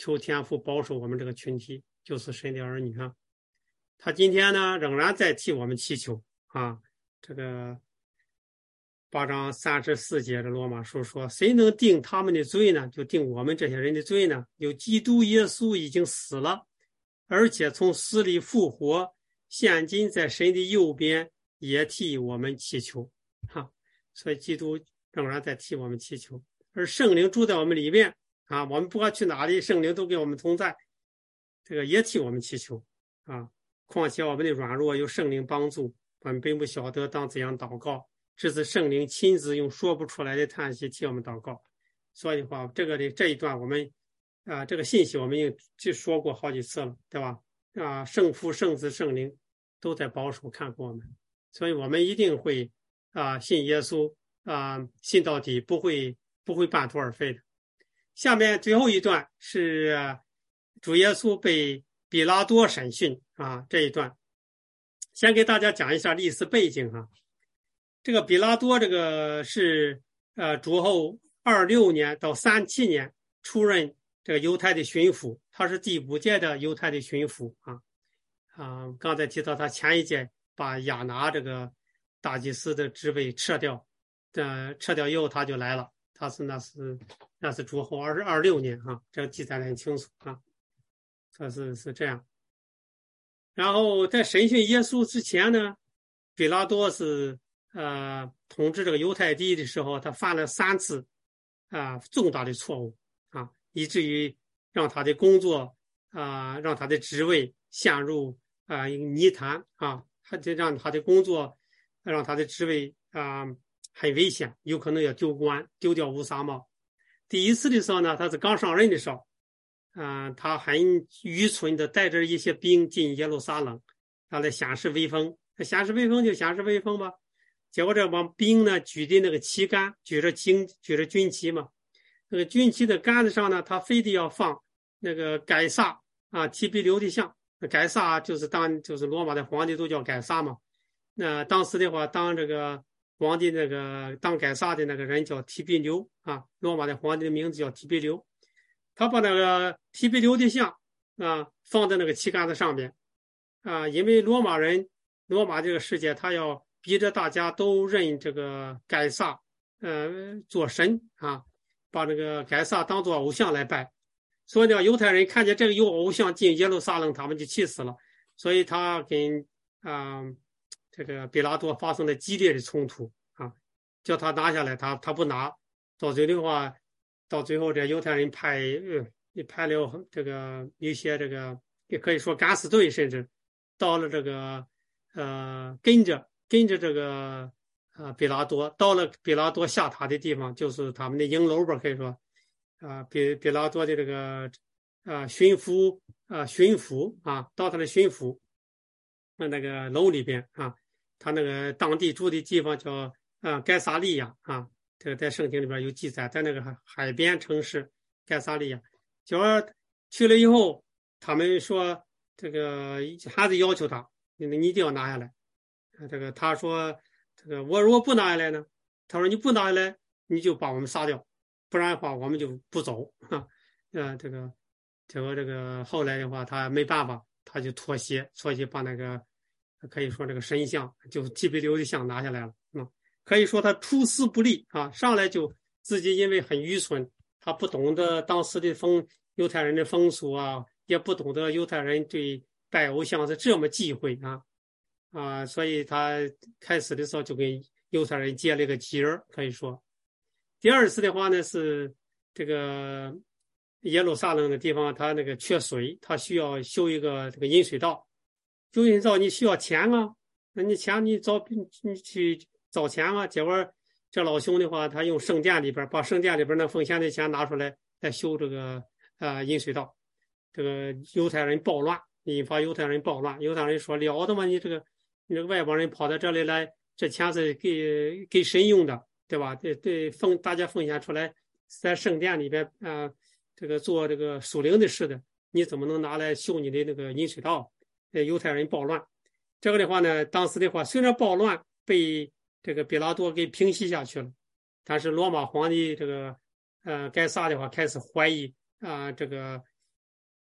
求天父保守我们这个群体，就是神的儿女啊。他今天呢仍然在替我们祈求啊。这个八章三十四节的罗马书说，谁能定他们的罪呢？就定我们这些人的罪呢。有基督耶稣已经死了，而且从死里复活，现今在神的右边，也替我们祈求啊。所以基督仍然在替我们祈求，而圣灵住在我们里面啊，我们不管去哪里，圣灵都跟我们同在，这个也替我们祈求啊。况且我们的软弱有圣灵帮助，我们并不晓得当怎样祷告，只是圣灵亲自用说不出来的叹息替我们祷告。所以的话，这个的这一段我们啊，这个信息我们已经说过好几次了，对吧？啊，圣父、圣子、圣灵都在保守看顾我们，所以我们一定会啊信耶稣啊，信到底，不会不会半途而废的。下面最后一段是、啊、主耶稣被比拉多审讯啊，这一段先给大家讲一下历史背景啊。这个比拉多这个是呃主后二六年到三七年出任这个犹太的巡抚，他是第五届的犹太的巡抚啊啊，刚才提到他前一届把亚拿这个大祭司的职位撤掉，呃撤掉以后他就来了，他是那是那是主后二十二六年啊，这个记载的很清楚啊。这是是这样。然后在审讯耶稣之前呢，比拉多是呃统治这个犹太地的时候，他犯了三次啊、呃、重大的错误啊，以至于让他的工作啊、呃、让他的职位陷入啊、呃、泥潭啊，他就让他的工作让他的职位啊、呃、很危险，有可能要丢官，丢掉乌纱帽。第一次的时候呢，他是刚上任的时候。啊、呃，他很愚蠢的带着一些兵进耶路撒冷，他来显示威风。显示威风就显示威风吧。结果这帮兵呢举的那个旗杆，举着军举着军旗嘛。那个军旗的杆子上呢，他非得要放那个该撒啊提比留的像。该撒就是当就是罗马的皇帝都叫该撒嘛。那当时的话，当这个皇帝那个当该撒的那个人叫提比留啊，罗马的皇帝的名字叫提比留。他把那个提比留的像啊放在那个旗杆子上边啊，因为罗马人罗马这个世界，他要逼着大家都认这个该撒呃做神啊，把这个该撒当做偶像来拜。所以呢，犹太人看见这个有偶像进耶路撒冷，他们就气死了。所以他跟啊、呃、这个比拉多发生了激烈的冲突啊，叫他拿下来，他他不拿，到最后的话。到最后，这犹太人派呃派了这个一些这个也可以说敢死队，甚至到了这个呃跟着跟着这个呃比拉多，到了比拉多下榻的地方，就是他们的营楼吧，可以说啊、呃、比比拉多的这个呃巡抚啊、呃、巡抚啊，到他的巡抚那那个楼里边啊，他那个当地住的地方叫啊、呃、该撒利亚啊。这个在圣经里边有记载，在那个海边城市该撒利亚，结果去了以后，他们说这个还是要求他，你你一定要拿下来。这个他说，这个我如果不拿下来呢？他说你不拿下来，你就把我们杀掉，不然的话我们就不走。啊，呃，这个结果这个后来的话，他没办法，他就妥协，妥协把那个可以说这个神像，就提比留的像拿下来了。嗯。可以说他出师不利啊，上来就自己因为很愚蠢，他不懂得当时的风犹太人的风俗啊，也不懂得犹太人对拜偶像是这么忌讳啊啊，所以他开始的时候就跟犹太人结了一个结儿，可以说。第二次的话呢是这个耶路撒冷的地方，他那个缺水，他需要修一个这个引水道，修引水道你需要钱啊，那你钱你找你去。找钱啊，结果这老兄的话，他用圣殿里边把圣殿里边那奉献的钱拿出来来修这个呃引水道，这个犹太人暴乱，引发犹太人暴乱。犹太人说了得吗？你这个你这个外邦人跑到这里来，这钱是给给神用的，对吧？对对，奉大家奉献出来在圣殿里边啊、呃，这个做这个属灵的事的，你怎么能拿来修你的那个引水道？呃，犹太人暴乱，这个的话呢，当时的话虽然暴乱被这个比拉多给平息下去了，但是罗马皇帝这个呃该撒的话开始怀疑啊、呃、这个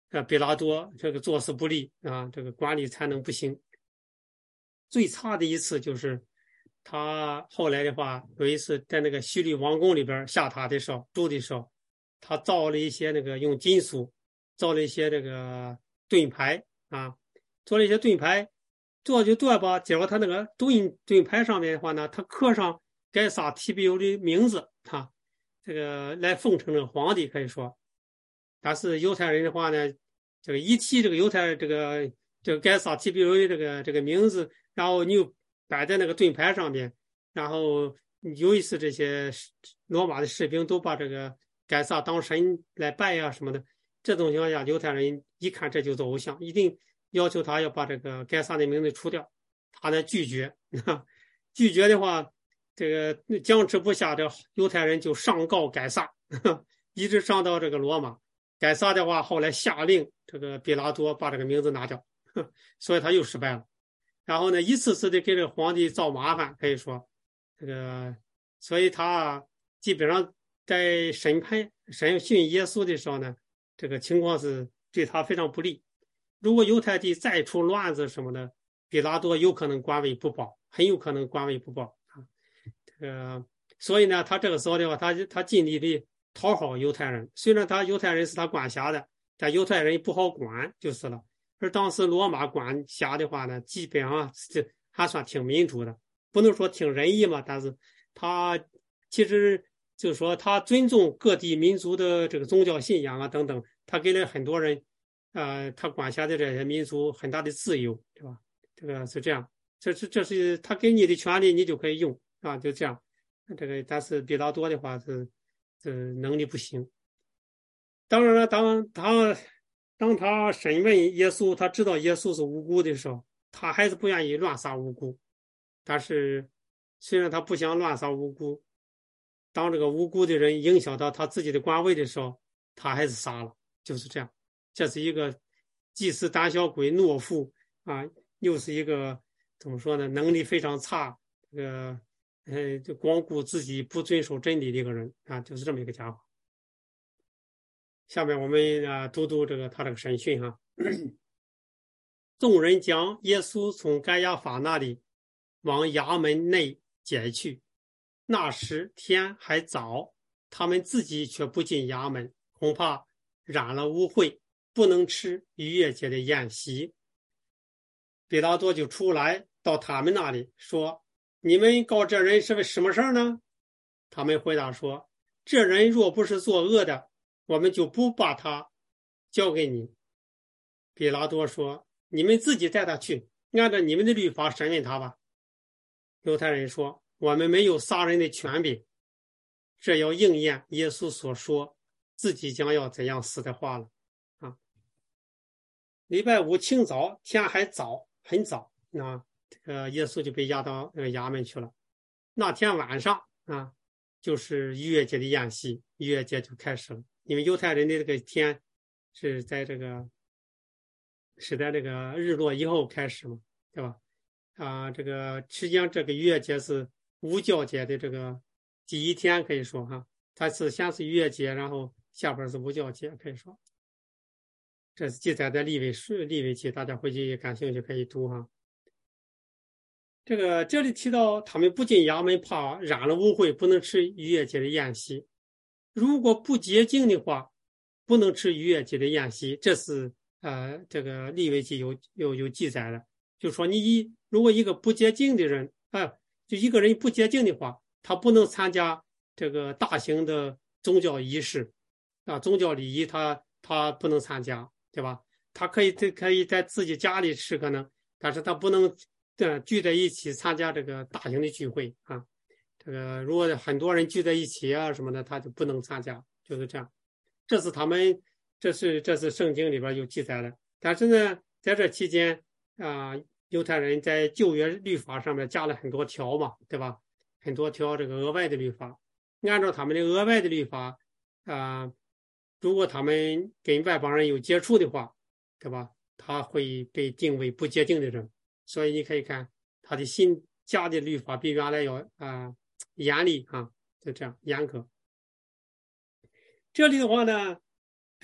呃比拉多这个做事不力啊，这个管理才能不行。最差的一次就是他后来的话，有一次在那个希律王宫里边下榻的时候，住的时候，他造了一些那个用金属造了一些这个盾牌啊，做了一些盾牌，做就做吧，结果他那个盾盾牌上面的话呢，他刻上该撒提比欧的名字啊，这个来奉承这个皇帝可以说，但是犹太人的话呢，这个一提这个犹太这个这个该撒提比欧的这个这个名字。然后你又摆在那个盾牌上面，然后有一次这些罗马的士兵都把这个该撒当神来拜呀、啊、什么的，这种情况下，犹太人一看这就是偶像，一定要求他要把这个该撒的名字除掉，他呢拒绝，拒绝的话，这个僵持不下的犹太人就上告该撒，一直上到这个罗马，该撒的话后来下令这个比拉多把这个名字拿掉，所以他又失败了。然后呢，一次次的给这个皇帝造麻烦，可以说，这个，所以他基本上在审判审讯耶稣的时候呢，这个情况是对他非常不利。如果犹太地再出乱子什么的，比拉多有可能官位不保，很有可能官位不保啊。这个，所以呢，他这个时候的话，他他尽力的讨好犹太人。虽然他犹太人是他管辖的，但犹太人不好管就是了。而当时罗马管辖的话呢，基本上是还算挺民主的，不能说挺仁义嘛，但是他其实就是说他尊重各地民族的这个宗教信仰啊等等，他给了很多人，呃，他管辖的这些民族很大的自由，对吧？这个是这样，这是这是他给你的权利，你就可以用啊，就这样。这个但是比拉多的话是是能力不行。当然了，当他。当他审问耶稣，他知道耶稣是无辜的时候，他还是不愿意乱杀无辜。但是，虽然他不想乱杀无辜，当这个无辜的人影响到他自己的官位的时候，他还是杀了。就是这样，这是一个既是胆小鬼、懦夫啊，又是一个怎么说呢？能力非常差，这个呃，就光顾自己，不遵守真理的一个人啊，就是这么一个家伙。下面我们啊读读这个他这个审讯哈。众人将耶稣从该亚法那里往衙门内解去。那时天还早，他们自己却不进衙门，恐怕染了污秽，不能吃逾越节的宴席。比拉多就出来到他们那里说：“你们告这人是为什么事呢？”他们回答说：“这人若不是作恶的，我们就不把他交给你。”比拉多说：“你们自己带他去，按照你们的律法审问他吧。”犹太人说：“我们没有杀人的权柄。”这要应验耶稣所说自己将要怎样死的话了啊！礼拜五清早，天还早，很早啊，这个耶稣就被押到那个衙门去了。那天晚上啊，就是逾越节的宴席，逾越节就开始了。因为犹太人的这个天是在这个是在这个日落以后开始嘛，对吧？啊，这个实际上这个逾越节是无教节的这个第一天，可以说哈，它是先是逾越节，然后下边是无教节，可以说。这是记载在利未书、利未记，大家回去感兴趣可以读哈。这个这里提到他们不进衙门，怕染了污秽，不能吃逾越节的宴席。如果不洁净的话，不能吃逾越节的宴席。这是呃这个利未记有有有记载的，就说你一如果一个不洁净的人啊、呃，就一个人不洁净的话，他不能参加这个大型的宗教仪式啊，宗教礼仪他他不能参加。对吧？他可以可以在自己家里吃可能，但是他不能呃聚在一起参加这个大型的聚会啊。这个如果很多人聚在一起啊什么的，他就不能参加，就是这样。这是他们，这是这是圣经里边有记载的。但是呢，在这期间啊、呃，犹太人在旧约律法上面加了很多条嘛，对吧？很多条这个额外的律法，按照他们的额外的律法啊。呃如果他们跟外邦人有接触的话，对吧？他会被定为不洁净的人。所以你可以看他的新加的律法比原来要啊、呃、严厉啊，就这样严格。这里的话呢，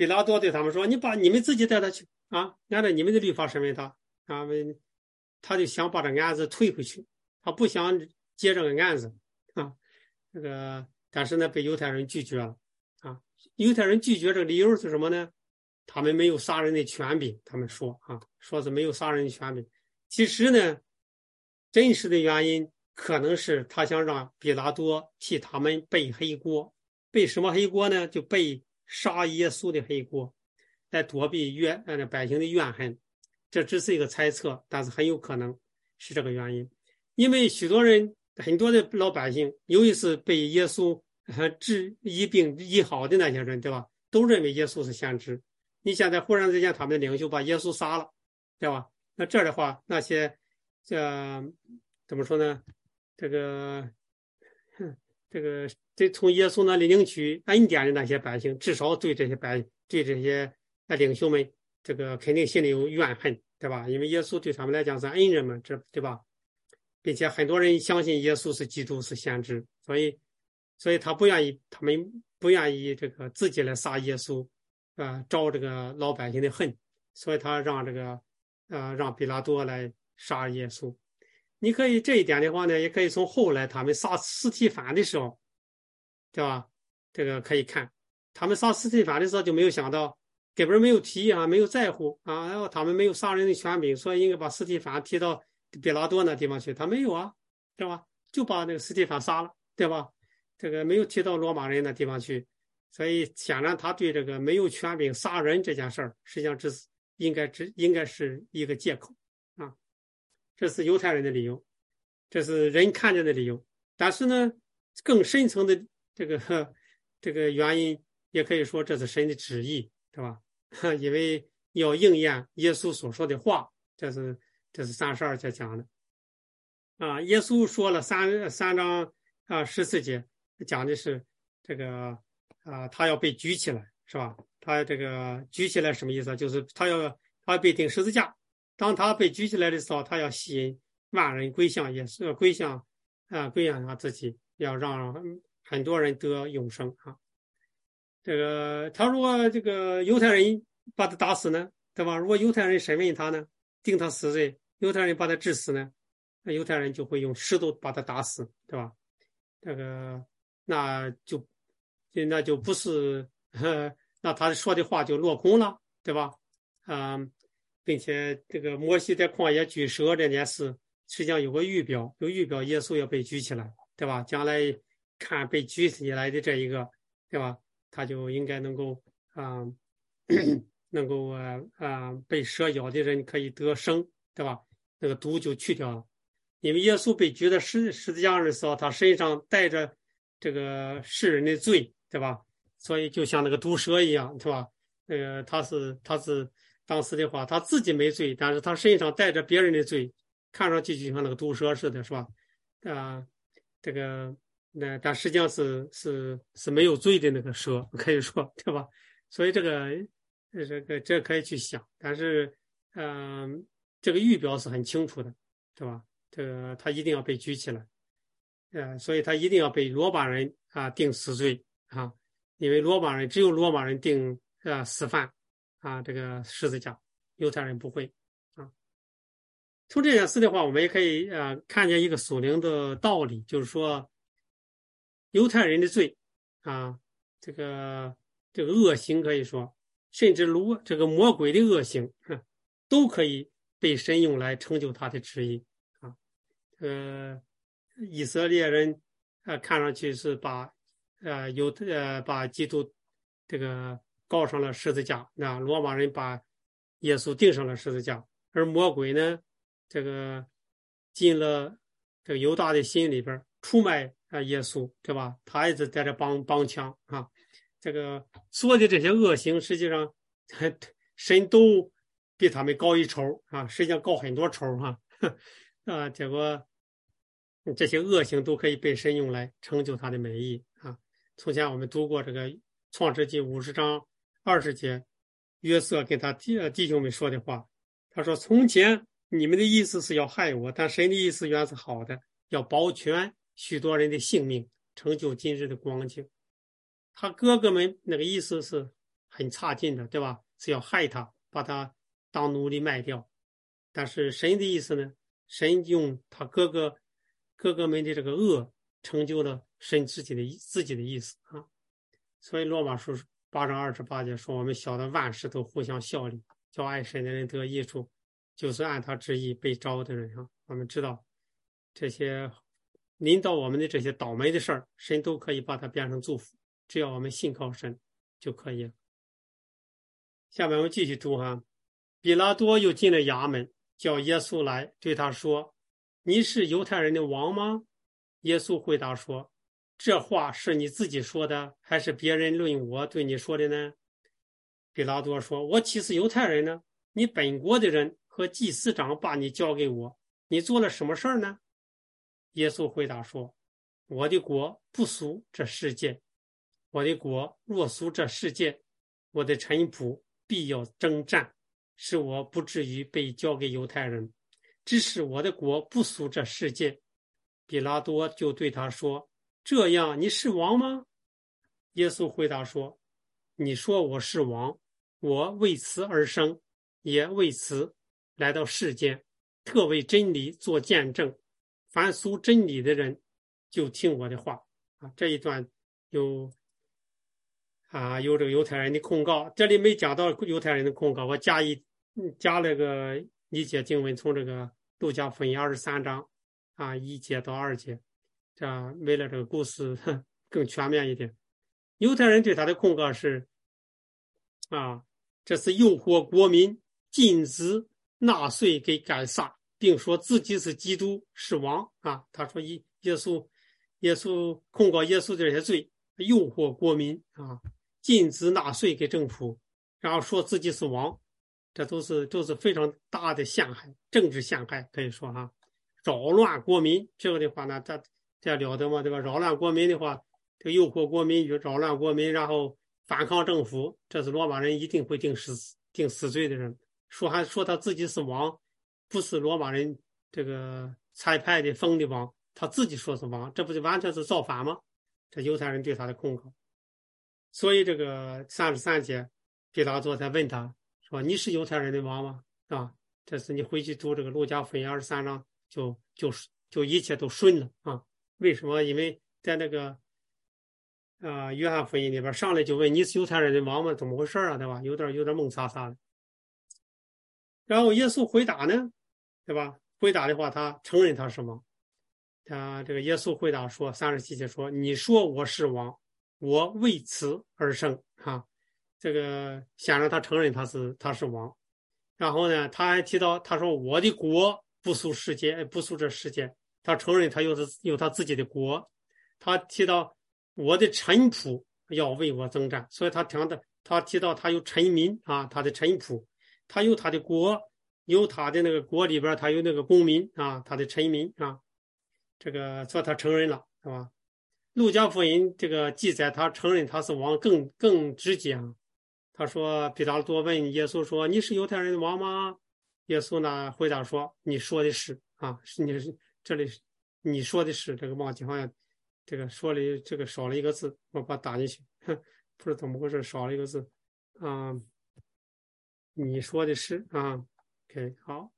比拉多对他们说：“你把你们自己带他去啊，按照你们的律法审问他啊。”他就想把这案子退回去，他不想接这个案子啊。这个但是呢，被犹太人拒绝了啊。犹太人拒绝这个理由是什么呢？他们没有杀人的权柄，他们说啊，说是没有杀人的权柄。其实呢，真实的原因可能是他想让比拉多替他们背黑锅，背什么黑锅呢？就背杀耶稣的黑锅，来躲避怨呃百姓的怨恨。这只是一个猜测，但是很有可能是这个原因。因为许多人，很多的老百姓，尤其是被耶稣治医病医好的那些人，对吧？都认为耶稣是先知。你现在忽然之间，他们的领袖把耶稣杀了，对吧？那这的话，那些这怎么说呢？这个，这个这从耶稣那里领取恩典的那些百姓，至少对这些百对这些领袖们，这个肯定心里有怨恨，对吧？因为耶稣对他们来讲是恩人嘛，这对吧？并且很多人相信耶稣是基督，是先知，所以，所以他不愿意，他们不愿意这个自己来杀耶稣。啊、呃，招这个老百姓的恨，所以他让这个，呃，让比拉多来杀耶稣。你可以这一点的话呢，也可以从后来他们杀司提反的时候，对吧？这个可以看，他们杀司提反的时候就没有想到，根本没有提啊，没有在乎啊，然后他们没有杀人的权柄，所以应该把司提反提到比拉多那地方去，他没有啊，对吧？就把那个司提反杀了，对吧？这个没有提到罗马人那地方去。所以显然他对这个没有权柄杀人这件事儿，实际上这是应该只应该是一个借口啊，这是犹太人的理由，这是人看见的理由。但是呢，更深层的这个这个原因，也可以说这是神的旨意，对吧？因为要应验耶稣所说的话，这是这是三十二节讲的啊。耶稣说了三三章啊十四节，讲的是这个。啊、呃，他要被举起来，是吧？他这个举起来什么意思？就是他要他要被钉十字架。当他被举起来的时候，他要吸引万人归向耶稣，归向啊、呃，归向他自己，要让很多人得永生啊。这个他如果这个犹太人把他打死呢，对吧？如果犹太人审问他呢，定他死罪，犹太人把他致死呢，那犹太人就会用石头把他打死，对吧？这个那就。那就不是，呃，那他说的话就落空了，对吧？啊、呃，并且这个摩西在旷野举蛇这件事，实际上有个预表，有预表耶稣要被举起来，对吧？将来看被举起来的这一个，对吧？他就应该能够啊、呃，能够啊啊、呃、被蛇咬的人可以得生，对吧？那个毒就去掉了。因为耶稣被举在十十字架上的时候，他身上带着这个世人的罪。对吧？所以就像那个毒蛇一样，对吧？那个他是他是当时的话，他自己没罪，但是他身上带着别人的罪，看上去就像那个毒蛇似的，是吧？啊、呃，这个那但实际上是是是没有罪的那个蛇，可以说，对吧？所以这个这个这可以去想，但是嗯、呃，这个预表是很清楚的，对吧？这个他一定要被举起来，呃，所以他一定要被罗马人啊定死罪。啊，因为罗马人只有罗马人定呃死犯啊，这个十字架，犹太人不会啊。从这件事的话，我们也可以呃看见一个属灵的道理，就是说犹太人的罪啊，这个这个恶行可以说，甚至罗这个魔鬼的恶行，啊，都可以被神用来成就他的旨意啊。呃，以色列人呃看上去是把。呃，有呃把基督这个告上了十字架，那罗马人把耶稣钉上了十字架，而魔鬼呢，这个进了这个犹大的心里边，出卖啊耶稣，对吧？他一直在这帮帮腔啊，这个所有的这些恶行，实际上神都比他们高一筹啊，实际上高很多筹哈，啊，结果这些恶行都可以被神用来成就他的美意啊。从前我们读过这个创世纪五十章二十节，约瑟跟他弟弟兄们说的话，他说：“从前你们的意思是要害我，但神的意思原是好的，要保全许多人的性命，成就今日的光景。”他哥哥们那个意思是很差劲的，对吧？是要害他，把他当奴隶卖掉。但是神的意思呢？神用他哥哥哥哥们的这个恶，成就了神自己的自己的意思啊。所以罗马书八章二十八节说：“我们晓得万事都互相效力，叫爱神的人得益处，就是按他旨意被招的人啊。”我们知道这些临到我们的这些倒霉的事儿，神都可以把它变成祝福，只要我们信靠神就可以了。下面我们继续读哈。比拉多又进了衙门，叫耶稣来，对他说：“你是犹太人的王吗？”耶稣回答说：“这话是你自己说的，还是别人论我对你说的呢？”比拉多说：“我岂是犹太人呢？你本国的人和祭司长把你交给我，你做了什么事儿呢？”耶稣回答说：“我的国不属这世界，我的国若属这世界，我的臣仆必要征战，使我不至于被交给犹太人。只是我的国不属这世界。”比拉多就对他说：“这样你是王吗？”耶稣回答说：“你说我是王，我为此而生，也为此来到世间，特为真理做见证。凡属真理的人，就听我的话。”啊，这一段有啊有这个犹太人的控告，这里没讲到犹太人的控告，我加一加了个理解经文，从这个路加福音二十三章啊一节到二节，这样为了这个故事更全面一点。犹太人对他的控告是啊，这是诱惑国民禁止纳税给该撒，并说自己是基督是王啊。他说耶耶稣耶稣控告耶稣这些罪，诱惑国民啊，禁止纳税给政府，然后说自己是王，这都是都是非常大的陷害，政治陷害可以说哈、啊，扰乱国民这个的话呢，这这了得嘛，对吧？扰乱国民的话，这个诱惑国民与扰乱国民，然后反抗政府，这是罗马人一定会定死定死罪的人。说还说他自己是王，不是罗马人这个差派的封的王，他自己说是王，这不就完全是造反吗？这犹太人对他的控告。所以这个三十三节，比拉多才问他说：“你是犹太人的王吗？”啊，这是你回去读这个路加福音二十三章，就就就一切都顺了啊。为什么？因为在那个啊、呃、约翰福音里边上来就问：“你是犹太人的王吗？怎么回事啊？”对吧？有点有点懵叉叉的。然后耶稣回答呢，对吧？回答的话，他承认他是王。他这个耶稣回答说：“三十七节说，你说我是王，我为此而生。”哈，这个显然他承认他是他是王。然后呢，他还提到他说：“我的国不属世界，不属这世界。”他承认他有是有他自己的国。他提到我的臣仆要为我征战，所以他讲的他提到他有臣民啊，他的臣仆，他有他的国，有他的那个国里边他有那个公民啊，他的臣民啊，这个说他承认了，是吧？路加福音这个记载他承认他是王更更直接啊。他说比拉多问耶稣说：“你是犹太人的王吗？”耶稣呢回答说：“你说的是啊，是你是这里你说的是。”这个忘记好像这个说了这个少了一个字，我把它打进去，不知道怎么回事，少了一个字啊。你说的是啊 ，OK 好，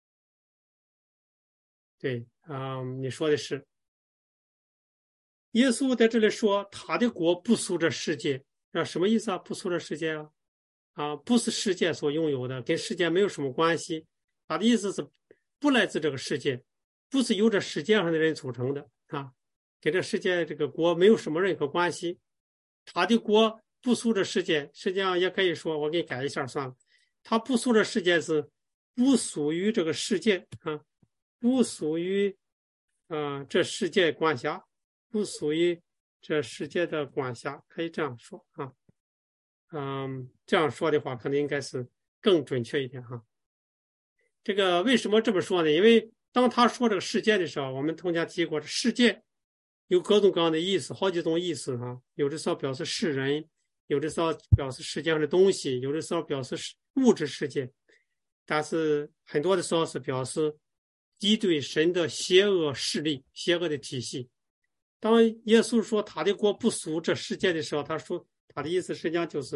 对啊，你说的是。耶稣在这里说他的国不属这世界，那什么意思啊？不属这世界啊？啊，不是世界所拥有的，跟世界没有什么关系。他的意思是不来自这个世界，不是由这世界上的人组成的啊，跟这世界这个国没有什么任何关系。他的国不属这世界，实际上也可以说，我给你改一下算了，他不属这世界是不属于这个世界啊，不属于啊这世界管辖，不属于这世界的管辖，可以这样说啊。嗯，这样说的话，可能应该是更准确一点哈。这个为什么这么说呢？因为当他说这个世界的时候，我们通常提过，世界有各种各样的意思，好几种意思哈。有的时候表示世人，有的时候表示世界上的东西，有的时候表示物质世界，但是很多的时候是表示敌对神的邪恶势力、邪恶的体系。当耶稣说他的国不属这世界的时候，他说他的意思实际上就是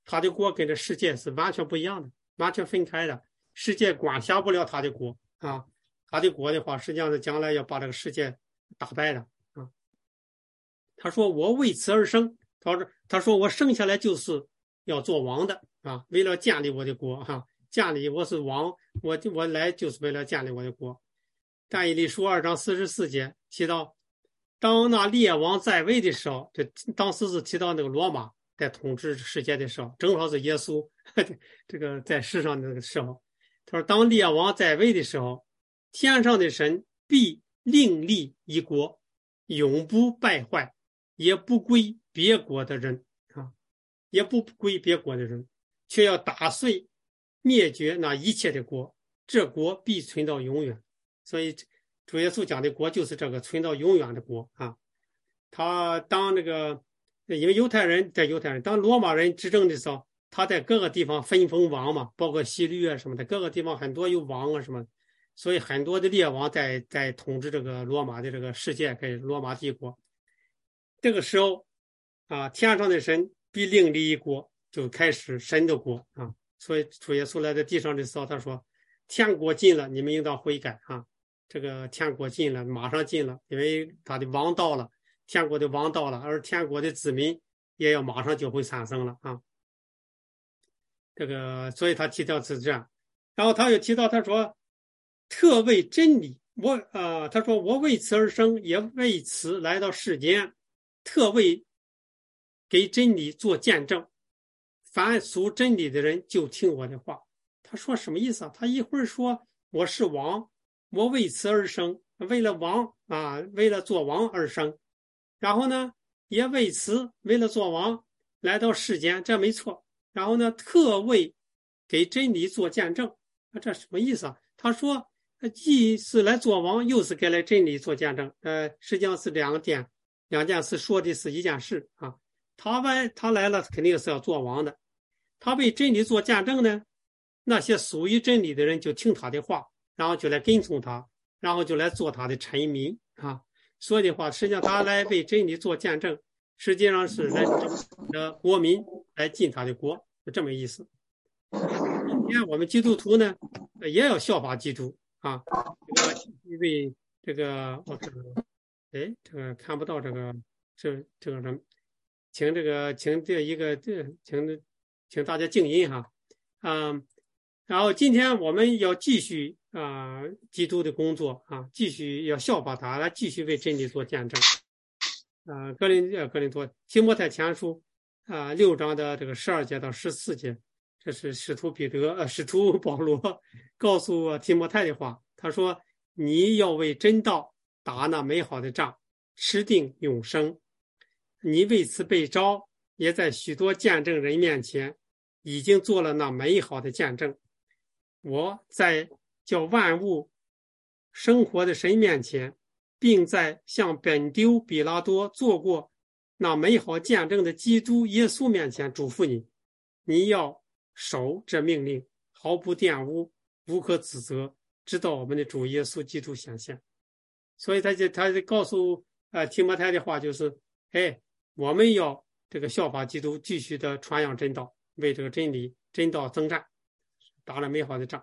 他的国跟这世界是完全不一样的，完全分开的。世界管辖不了他的国啊，他的国的话，实际上是将来要把这个世界打败的啊。他说我为此而生，他说他说我生下来就是要做王的啊，为了建立我的国哈、啊，建立我是王，我我来就是为了建立我的国。但以理书二章四十四节提到，当那列王在位的时候，这当时是提到那个罗马在统治世界的时候，正好是耶稣呵呵这个在世上那个时候。他说，当列王在位的时候，天上的神必另立一国，永不败坏，也不归别国的人啊，也不归别国的人，却要打碎灭绝那一切的国，这国必存到永远。所以主耶稣讲的国就是这个存到永远的国啊。他当这个因为犹太人在犹太人当罗马人执政的时候，他在各个地方分封王嘛，包括西律啊什么的，各个地方很多有王啊什么，所以很多的列王在在统治这个罗马的这个世界，跟罗马帝国。这个时候啊，天上的神必另立一国，就开始神的国啊。所以主耶稣来在地上的时候，他说：“天国近了，你们应当悔改啊！这个天国近了，马上近了，因为他的王到了，天国的王到了，而天国的子民也要马上就会产生了啊。”这个，所以他提到是这样，然后他又提到，他说：“特为真理，我啊、呃，他说我为此而生，也为此来到世间，特为给真理做见证。凡属真理的人就听我的话。”他说什么意思啊？他一会儿说我是王，我为此而生，为了王啊，为了做王而生，然后呢，也为此为了做王来到世间，这没错。然后呢，特为给真理做见证，啊，这什么意思啊？他说，既是来做王，又是给来真理做见证，呃，实际上是两件两件事说的是一件事啊。他来他来了，肯定是要做王的。他为真理做见证呢，那些属于真理的人就听他的话，然后就来跟从他，然后就来做他的臣民啊。所以的话，实际上他来为真理做见证，实际上是来的国民来进他的国，就这么意思。今天我们基督徒呢，也要效法基督啊。这个因为这个我看，哎，这个看不到这个这这个人，请这个请这一个这请请大家静音哈，嗯。然后今天我们要继续啊、呃，基督的工作啊，继续要效法他，来继续为真理做见证。啊、呃，格林呃格林多提摩太前书啊、呃、六章的这个十二节到十四节，这是使徒彼得呃使徒保罗告诉提摩太的话。他说：“你要为真道打那美好的仗，持定永生。你为此被召，也在许多见证人面前已经做了那美好的见证。我在叫万物生活的神面前，并在向本丢比拉多做过那美好见证的基督耶稣面前嘱咐你，你要守这命令，毫不玷污，无可指责，直到我们的主耶稣基督显现。”所以他就他就告诉呃提摩太的话就是，哎，我们要这个效法基督，继续的传扬真道，为这个真理真道征战，打了美好的仗。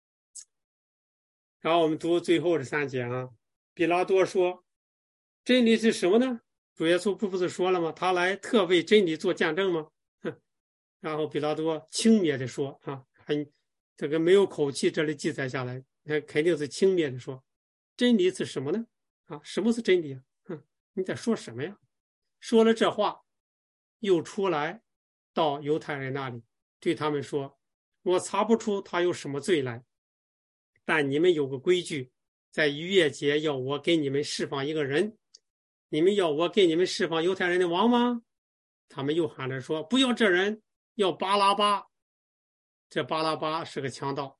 然后我们读最后这三节啊，比拉多说：“真理是什么呢？”主耶稣不是说了吗？他来特为真理做见证吗？然后比拉多轻蔑的说啊，很这个没有口气，这里记载下来，肯定是轻蔑的说：“真理是什么呢？啊，什么是真理啊？哼，你在说什么呀？”说了这话，又出来到犹太人那里，对他们说：“我查不出他有什么罪来，但你们有个规矩，在逾越节要我给你们释放一个人，你们要我给你们释放犹太人的王吗？”他们又喊着说：“不要这人，要巴拉巴。”这巴拉巴是个强盗。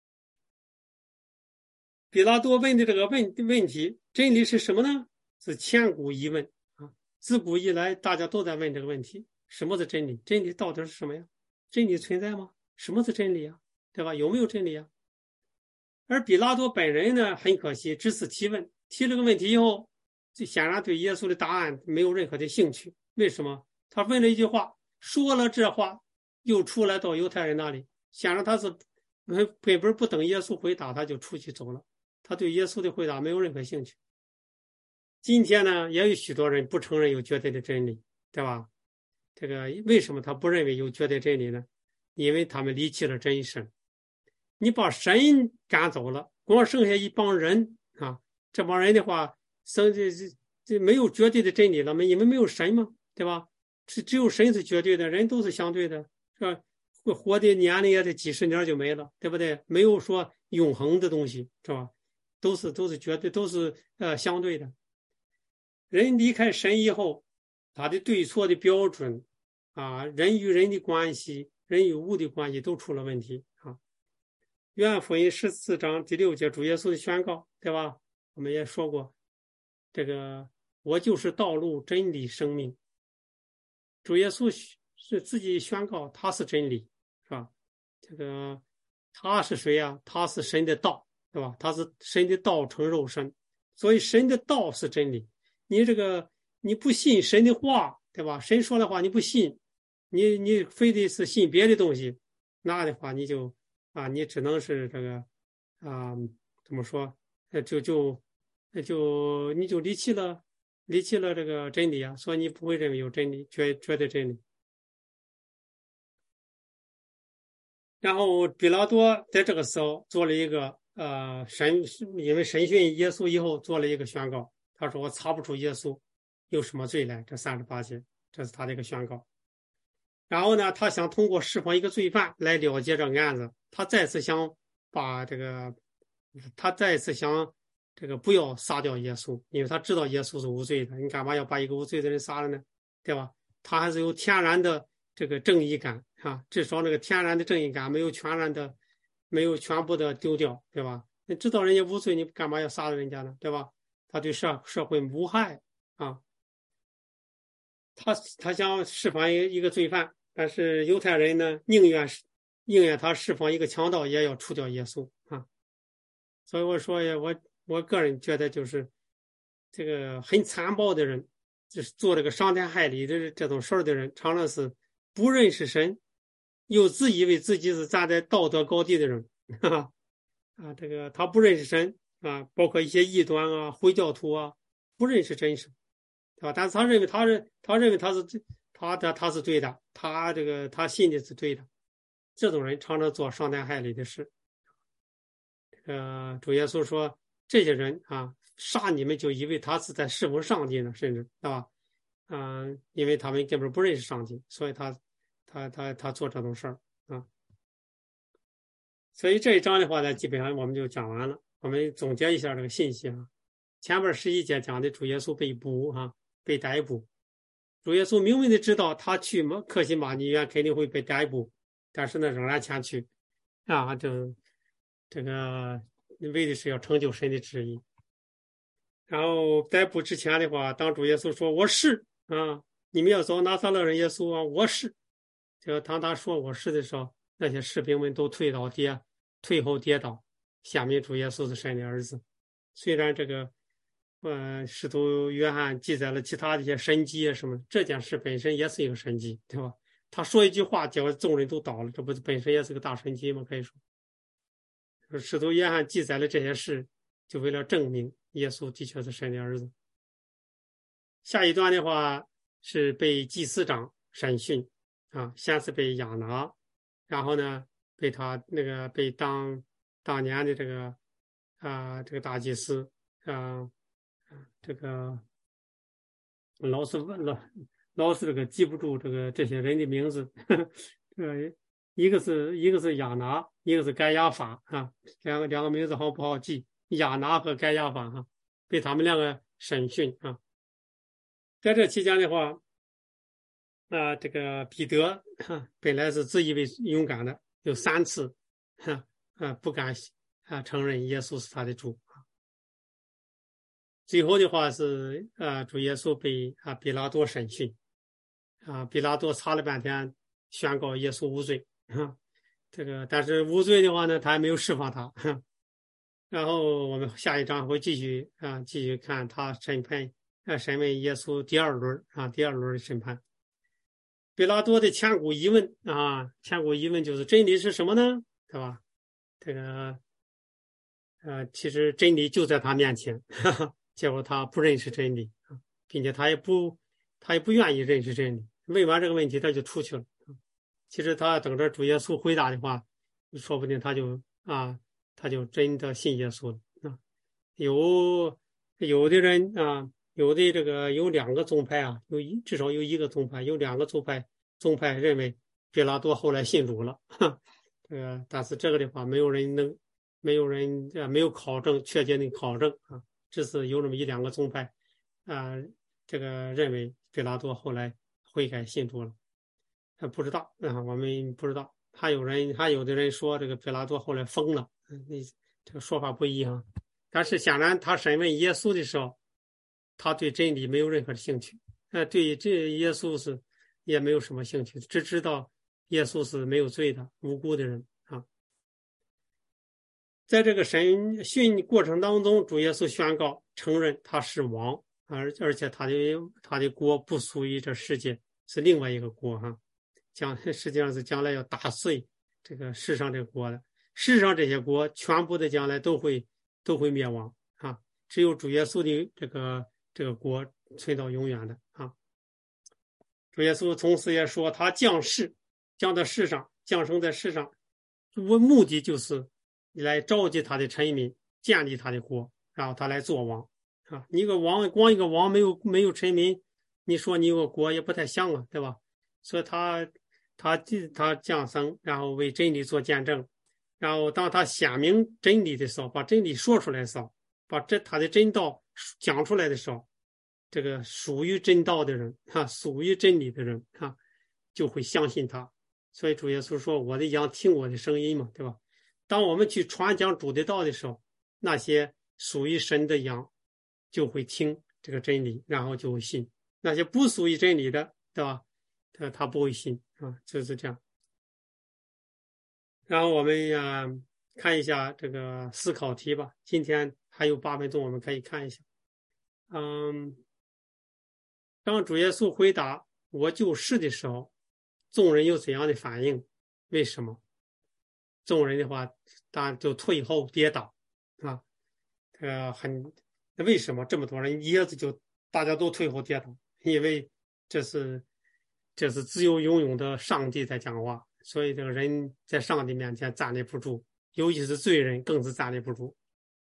比拉多问的这个问问题，真理是什么呢？是千古疑问啊！自古以来，大家都在问这个问题：什么是真理？真理到底是什么呀？真理存在吗？什么是真理啊？对吧？有没有真理啊？而比拉多本人呢，很可惜，只是提问，提了个问题以后，就显然对耶稣的答案没有任何的兴趣。为什么？他问了一句话，说了这话， 又出来到犹太人那里，显然他是根本不等耶稣回答，他就出去走了。他对耶稣的回答没有任何兴趣。今天呢，也有许多人不承认有绝对的真理，对吧？这个为什么他不认为有绝对真理呢？因为他们离弃了真神。你把神赶走了，光剩下一帮人啊，这帮人的话，生这这这没有绝对的真理了嘛？因为没有神嘛，对吧？只只有神是绝对的，人都是相对的，是吧？活的年龄也得几十年就没了，对不对？没有说永恒的东西，是吧？都是都是绝对，都是呃相对的。人离开神以后，他的对错的标准啊，人与人的关系，人与物的关系都出了问题啊。约翰福音十四章第六节，主耶稣的宣告，对吧？我们也说过，这个我就是道路、真理、生命。主耶稣是自己宣告，他是真理，是吧？这个他是谁呀？他是神的道，对吧？他是神的道成肉身，所以神的道是真理。你这个你不信神的话，对吧？神说的话你不信，你你非得是信别的东西，那的话你就啊，你只能是这个啊，怎么说？就就就你就离弃了。离弃了这个真理啊，所以你不会认为有真理，绝绝对真理。然后比拉多在这个时候做了一个呃审，因为审讯耶稣以后做了一个宣告，他说我查不出耶稣有什么罪来，这三十八节，这是他的一个宣告。然后呢，他想通过释放一个罪犯来了结这个案子，他再次想把这个，他再次想。这个不要杀掉耶稣，因为他知道耶稣是无罪的，你干嘛要把一个无罪的人杀了呢？对吧？他还是有天然的这个正义感啊，至少那个天然的正义感没有全然的，没有全部的丢掉，对吧？你知道人家无罪，你干嘛要杀了人家呢？对吧？他对社社会无害啊，他他想释放一一个罪犯，但是犹太人呢，宁愿宁愿他释放一个强盗，也要除掉耶稣啊。所以我说呀，我。我个人觉得，就是这个很残暴的人，就是做这个伤天害理的这种事儿的人，常常是不认识神，又自以为自己是站在道德高地的人，哈哈啊，这个他不认识神啊，包括一些异端啊、回教徒啊，不认识真神，对吧？但是他认为他是他认为他是他的他是对的，他这个他信的是对的，这种人常常做伤天害理的事。呃，主耶稣说。这些人啊，杀你们就以为他是在侍奉上帝呢，甚至对吧？嗯、呃，因为他们根本不认识上帝，所以他他他他做这种事儿啊。所以这一章的话呢，基本上我们就讲完了。我们总结一下这个信息啊。前面十一节讲的主耶稣被捕啊，被逮捕。主耶稣明明的知道他去克西马尼园肯定会被逮捕，但是呢，仍然前去啊，就这个。为的是要成就神的旨意。然后逮捕之前的话，当主耶稣说我是啊，你们要找拿撒勒人耶稣啊，我是。就当他说我是的时候，那些士兵们都退倒跌，退后跌倒，显明主耶稣是神的儿子。虽然这个呃，使徒约翰记载了其他的一些神迹啊什么，这件事本身也是一个神迹，对吧？他说一句话，结果众人都倒了，这不本身也是个大神迹吗？可以说。使徒约翰记载了这些事，就为了证明耶稣的确是神的儿子。下一段的话是被祭司长审讯啊，先是被亚拿，然后呢被他那个被当当年的这个啊这个大祭司啊这个老是老老是这个记不住这个这些人的名字，呃。一个是一个是亚拿，一个是该亚法啊，两个两个名字好不好记？亚拿和该亚法哈、啊，被他们两个审讯啊。在这期间的话，啊，这个彼得、啊、本来是自以为勇敢的，有三次啊啊不敢啊承认耶稣是他的主啊。最后的话是啊，主耶稣被啊比拉多审讯啊，比拉多查了半天，宣告耶稣无罪。啊，这个但是无罪的话呢，他还没有释放他。然后我们下一章会继续啊，继续看他审判啊，审问耶稣第二轮啊，第二轮的审判。 比拉多的千古疑问啊，千古疑问就是真理是什么呢？对吧？这个呃，其实真理就在他面前，哈哈，结果他不认识真理啊，并且他也不他也不愿意认识真理。问完这个问题，他就出去了。其实他等着主耶稣回答的话，说不定他就啊，他就真的信耶稣了啊。有有的人啊，有的这个有两个宗派啊，有一至少有一个宗派，有两个宗派宗派认为比拉多后来信主了，哈，这个但是这个的话，没有人能。没有人啊，没有考证，确切的考证啊，只是有那么一两个宗派啊，这个认为比拉多后来悔改信主了，啊，不知道啊，我们不知道。还有人，还有的人说这个比拉多后来疯了，那这个说法不一样。但是显然他审问耶稣的时候，他对真理没有任何的兴趣，呃，对这耶稣是也没有什么兴趣，只知道耶稣是没有罪的、无辜的人啊。在这个审讯过程当中，主耶稣宣告承认他是王，而而且他的他的国不属于这世界，是另外一个国哈，将实际上是将来要打碎这个世上这个国的，世上这些国全部的将来都会都会灭亡啊，只有主耶稣的这个这个国存到永远的啊。主耶稣同时也说，他降世降到世上，降生在世上，我目的就是来召集他的臣民，建立他的国，然后他来做王啊！你一个王，光一个王没有没有臣民，你说你有个国也不太像啊，对吧？所以他他他降生，然后为真理做见证，然后当他显明真理的时候，把真理说出来的时候，把这他的真道讲出来的时候，这个属于真道的人哈、啊，属于真理的人哈、啊，就会相信他。所以主耶稣说：“我的羊听我的声音嘛，对吧？”当我们去传讲主的道的时候，那些属于神的羊就会听这个真理，然后就会信；那些不属于真理的，对吧？他他不会信啊，就是这样。然后我们啊看一下这个思考题吧。今天还有八分钟，我们可以看一下。嗯，当主耶稣回答“我就是”的时候，众人有怎样的反应？为什么？众人的话，当然就退后跌倒啊，呃，很为什么这么多人一下子就大家都退后跌倒？因为这是这是自由游泳的上帝在讲话，所以这个人在上帝面前站立不住，尤其是罪人更是站立不住。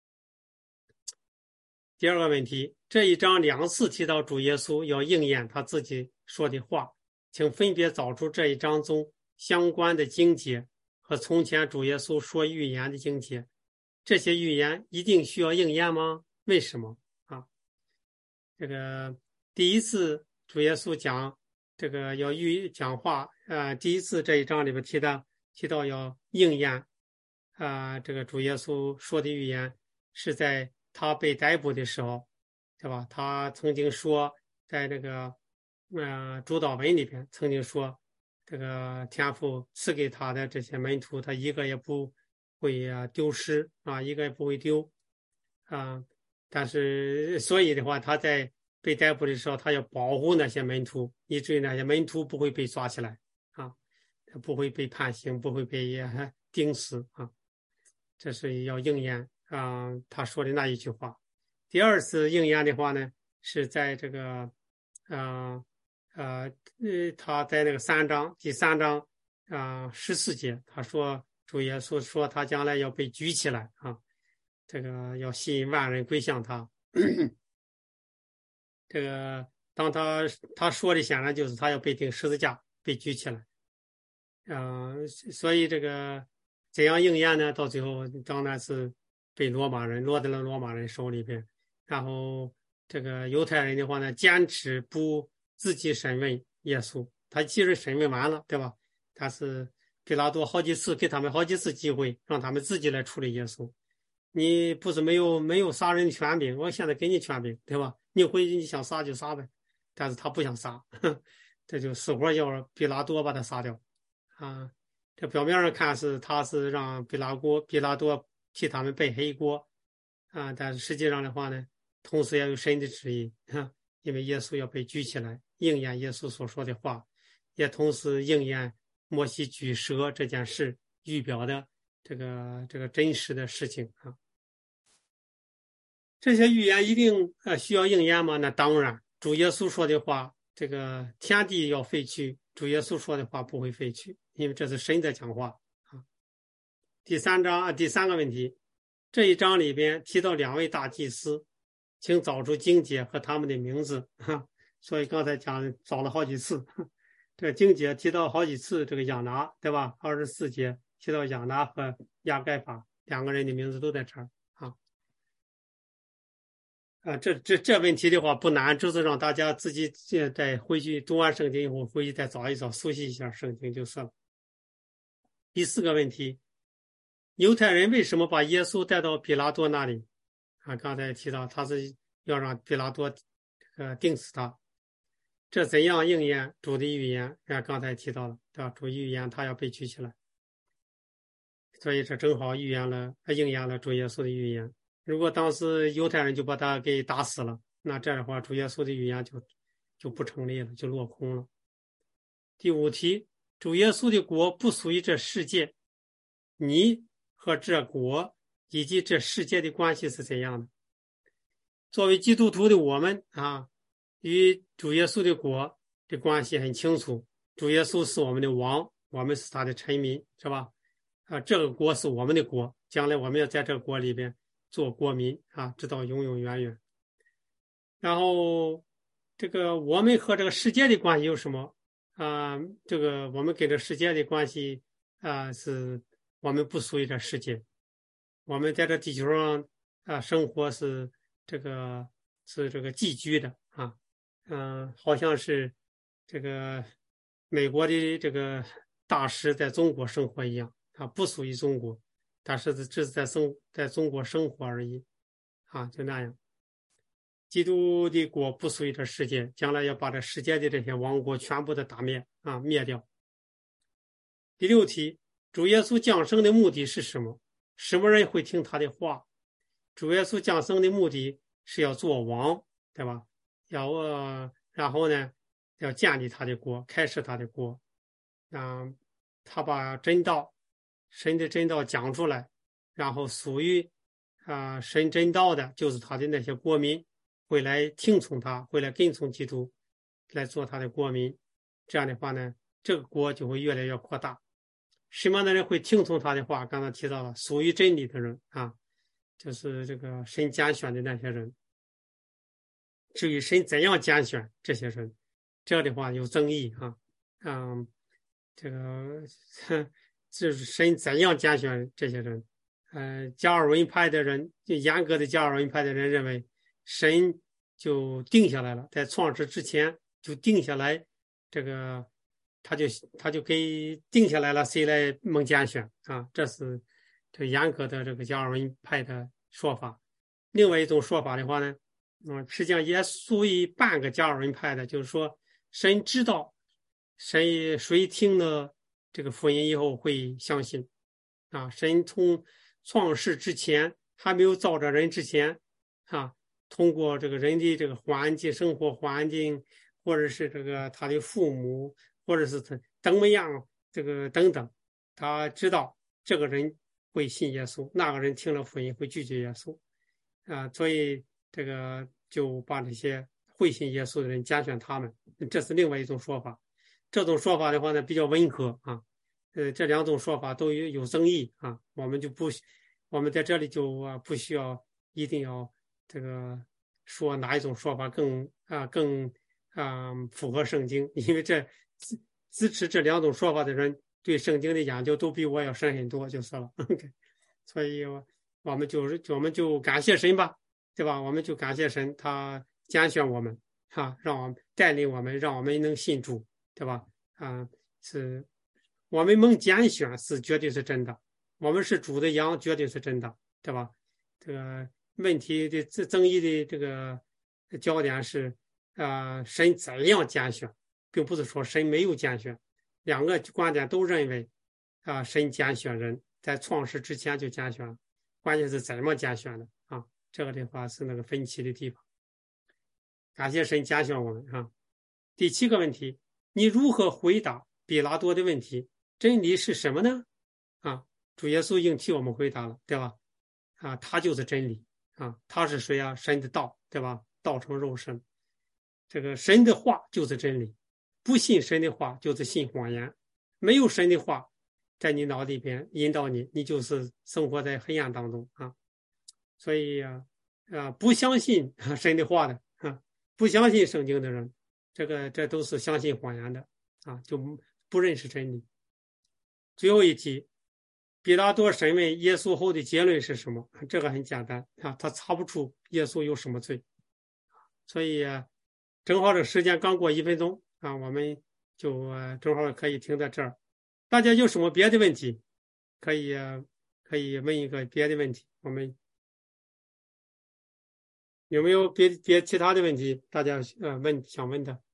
第二个问题，这一章两次提到主耶稣要应验他自己说的话，请分别找出这一章中相关的经节和从前主耶稣说预言的经节，这些预言一定需要应验吗？为什么啊？这个第一次主耶稣讲这个要预讲话，呃，第一次这一章里边提到提到要应验啊、呃，这个主耶稣说的预言是在他被逮捕的时候，对吧？他曾经说在这个呃主祷文里边曾经说。这个天父赐给他的这些门徒，他一个也不会啊丢失啊，一个也不会丢啊。但是所以的话，他在被逮捕的时候，他要保护那些门徒，以至于那些门徒不会被抓起来啊，不会被判刑，不会被钉死啊。这是要应验啊他说的那一句话。第二次应验的话呢，是在这个啊。呃呃，他在那个三章第三章啊十四节，他说主耶稣说他将来要被举起来啊，这个要吸引万人归向他。这个当他他说的显然就是他要被钉十字架，被举起来。啊、呃，所以这个怎样应验呢？到最后当然是被罗马人落在了罗马人手里边，然后这个犹太人的话呢，坚持不。自己审问耶稣，他其实审问完了，对吧？但是比拉多好几次给他们好几次机会，让他们自己来处理耶稣。你不是没有没有杀人的权柄，我现在给你权柄，对吧？你回去你想杀就杀呗。但是他不想杀，这就死活要比拉多把他杀掉啊。这表面上看是他是让比拉多比拉多替他们背黑锅啊，但是实际上的话呢，同时也有神的旨意。因为耶稣要被举起来，应验耶稣所说的话， 也同时应验摩西举蛇这件事预表的这个这个真实的事情啊。这些预言一定呃需要应验吗？那当然，主耶稣说的话，这个天地要废去，主耶稣说的话不会废去，因为这是神在讲话啊。第三章啊，第三个问题，这一章里边提到两位大祭司，请找出经节和他们的名字哈。所以刚才讲找了好几次，这个经节提到好几次这个亚拿，对吧？二十四节提到亚拿和亚该法两个人的名字都在这儿啊。啊，这这这问题的话不难，就是让大家自己再回去读完圣经以后，回去再找一找，熟悉一下圣经就是了。第四个问题，犹太人为什么把耶稣带到比拉多那里？啊，刚才提到他是要让比拉多呃定死他，这怎样应验主的预言？啊，刚才提到了，对吧？主预言他要被举起来，所以这正好预言了，应验了主耶稣的预言。如果当时犹太人就把他给打死了，那这样的话，主耶稣的预言就就不成立了，就落空了。第五题，主耶稣的国不属于这世界，你和这国以及这世界的关系是怎样的？作为基督徒的我们啊，与主耶稣的国的关系很清楚。主耶稣是我们的王，我们是他的臣民，是吧？啊，这个国是我们的国，将来我们要在这个国里边做国民啊，直到永永远远。然后，这个我们和这个世界的关系有什么？啊，这个我们跟这世界的关系啊，是我们不属于这世界，我们在这地球上啊生活是这个是这个寄居的啊，嗯、呃，好像是这个美国的这个大使在中国生活一样，啊，不属于中国，但是只是在生在中国生活而已，啊，就那样。基督的国不属于这世界，将来要把这世界的这些王国全部的打灭啊，灭掉。第六题，主耶稣降生的目的是什么？什么人会听他的话？主耶稣降生的目的是要做王，对吧？要呃，然后呢，要建立他的国，开始他的国。嗯，他把真道，神的真道讲出来，然后属于啊、呃、神真道的，就是他的那些国民。会来听从他，会来跟从基督，来做他的国民。这样的话呢，这个国就会越来越扩大。什么样的人会听从他的话？刚才提到了，属于真理的人啊，就是这个神拣选的那些人。至于神怎样拣选这些人，这的话有争议啊。嗯，这个就是神怎样拣选这些人？呃，加尔文派的人，就严格的加尔文派的人认为。神就定下来了，在创世之前就定下来，这个他就他就给定下来了，谁来蒙拣选啊？这是这严格的这个加尔文派的说法。另外一种说法的话呢，嗯，实际上也属于半个加尔文派的，就是说神知道谁谁听了这个福音以后会相信啊。神从创世之前还没有造这人之前啊。通过这个人的这个环境、生活环境，或者是这个他的父母，或者是怎么样，这个等等，他知道这个人会信耶稣，那个人听了福音会拒绝耶稣，啊，所以这个就把这些会信耶稣的人拣选他们，这是另外一种说法。这种说法的话呢，比较温和啊，呃，这两种说法都有有争议啊，我们就不，我们在这里就啊不需要一定要。这个说哪一种说法更啊更啊符合圣经？因为这支支持这两种说法的人对圣经的研究都比我要深很多，就是了。OK， 所以我们就是我们就感谢神吧，对吧？我们就感谢神，他拣选我们，哈，让我们带领我们，让我们能信主，对吧？啊，是我们蒙拣选是绝对是真的，我们是主的羊，绝对是真的，对吧？这个。问题的争议的这个焦点是，呃，神怎样拣选，并不是说神没有拣选，两个观点都认为，啊、呃，神拣选人在创世之前就拣选了，关键是怎么拣选的啊？这个的话是那个分歧的地方。感谢神拣选我们啊。第七个问题， 你如何回答比拉多的问题？真理是什么呢？啊，主耶稣已经替我们回答了，对吧？啊，他就是真理啊，他是谁啊？神的道，对吧？道成肉身，这个神的话就是真理，不信神的话就是信谎言，没有神的话在你脑里边引导你，你就是生活在黑暗当中啊。所以啊啊，不相信神的话的啊，不相信圣经的人，这个这都是相信谎言的啊，就不认识真理。最后一题，比拉多审问耶稣后的结论是什么？这个很简单啊，他查不出耶稣有什么罪，所以啊，正好这时间刚过一分钟啊，我们就、呃、正好可以停在这儿。大家有什么别的问题，可以、呃、可以问一个别的问题。我们有没有别别其他的问题？大家呃问想问的？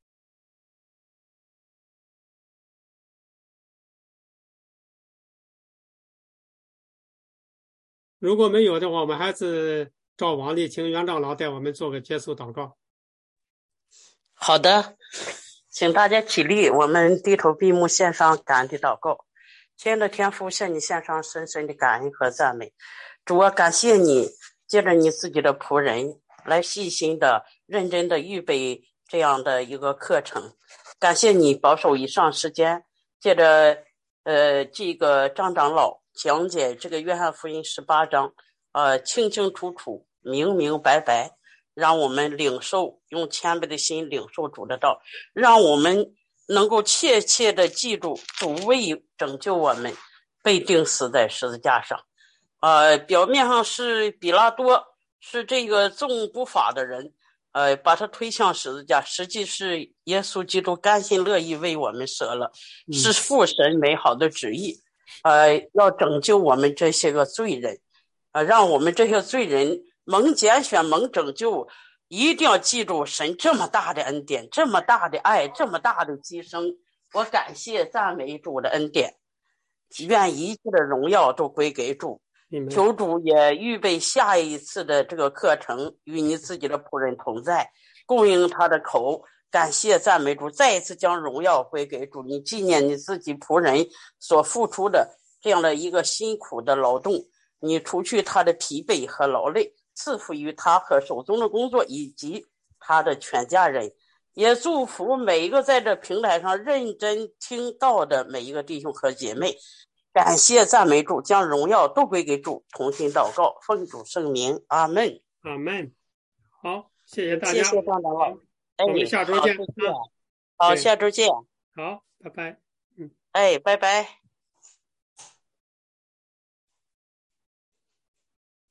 如果没有的话，我们还是照往例，请袁长老带我们做个结束祷告。 好的，请大家起立，我们低头闭目献上感恩的祷告。亲爱的天父，向你献上深深的感恩和赞美。主啊，感谢你借着你自己的仆人来细心的认真的预备这样的一个课程，感谢你保守以上时间，借着呃这个张长老讲解这个约翰福音十八章，呃清清楚楚明明白白，让我们领受，用谦卑的心领受主的道，让我们能够切切的记住主为拯救我们被钉死在十字架上。呃，表面上是比拉多是这个纵不法的人，呃，把他推向十字架，实际是耶稣基督甘心乐意为我们舍了， 嗯、 是父神美好的旨意，呃，要拯救我们这些个罪人，呃，让我们这些罪人蒙拣选、蒙拯救，一定要记住神这么大的恩典，这么大的爱，这么大的牺牲。我感谢赞美主的恩典，愿一切的荣耀都归给主。求主也预备下一次的这个课程，与你自己的仆人同在，供应他的口。感谢赞美主，再一次将荣耀归给主。你纪念你自己仆人所付出的这样的一个辛苦的劳动，你除去他的疲惫和劳累，赐福于他和手中的工作以及他的全家人。也祝福每一个在这平台上认真听到的每一个弟兄和姐妹。感谢赞美主，将荣耀都归给主，同心祷告，奉主圣名，阿门， 阿门。好，谢谢大家， 谢谢张长老， 我们下周见。 好，好，下周见。 好，拜拜。嗯， 哎，拜拜。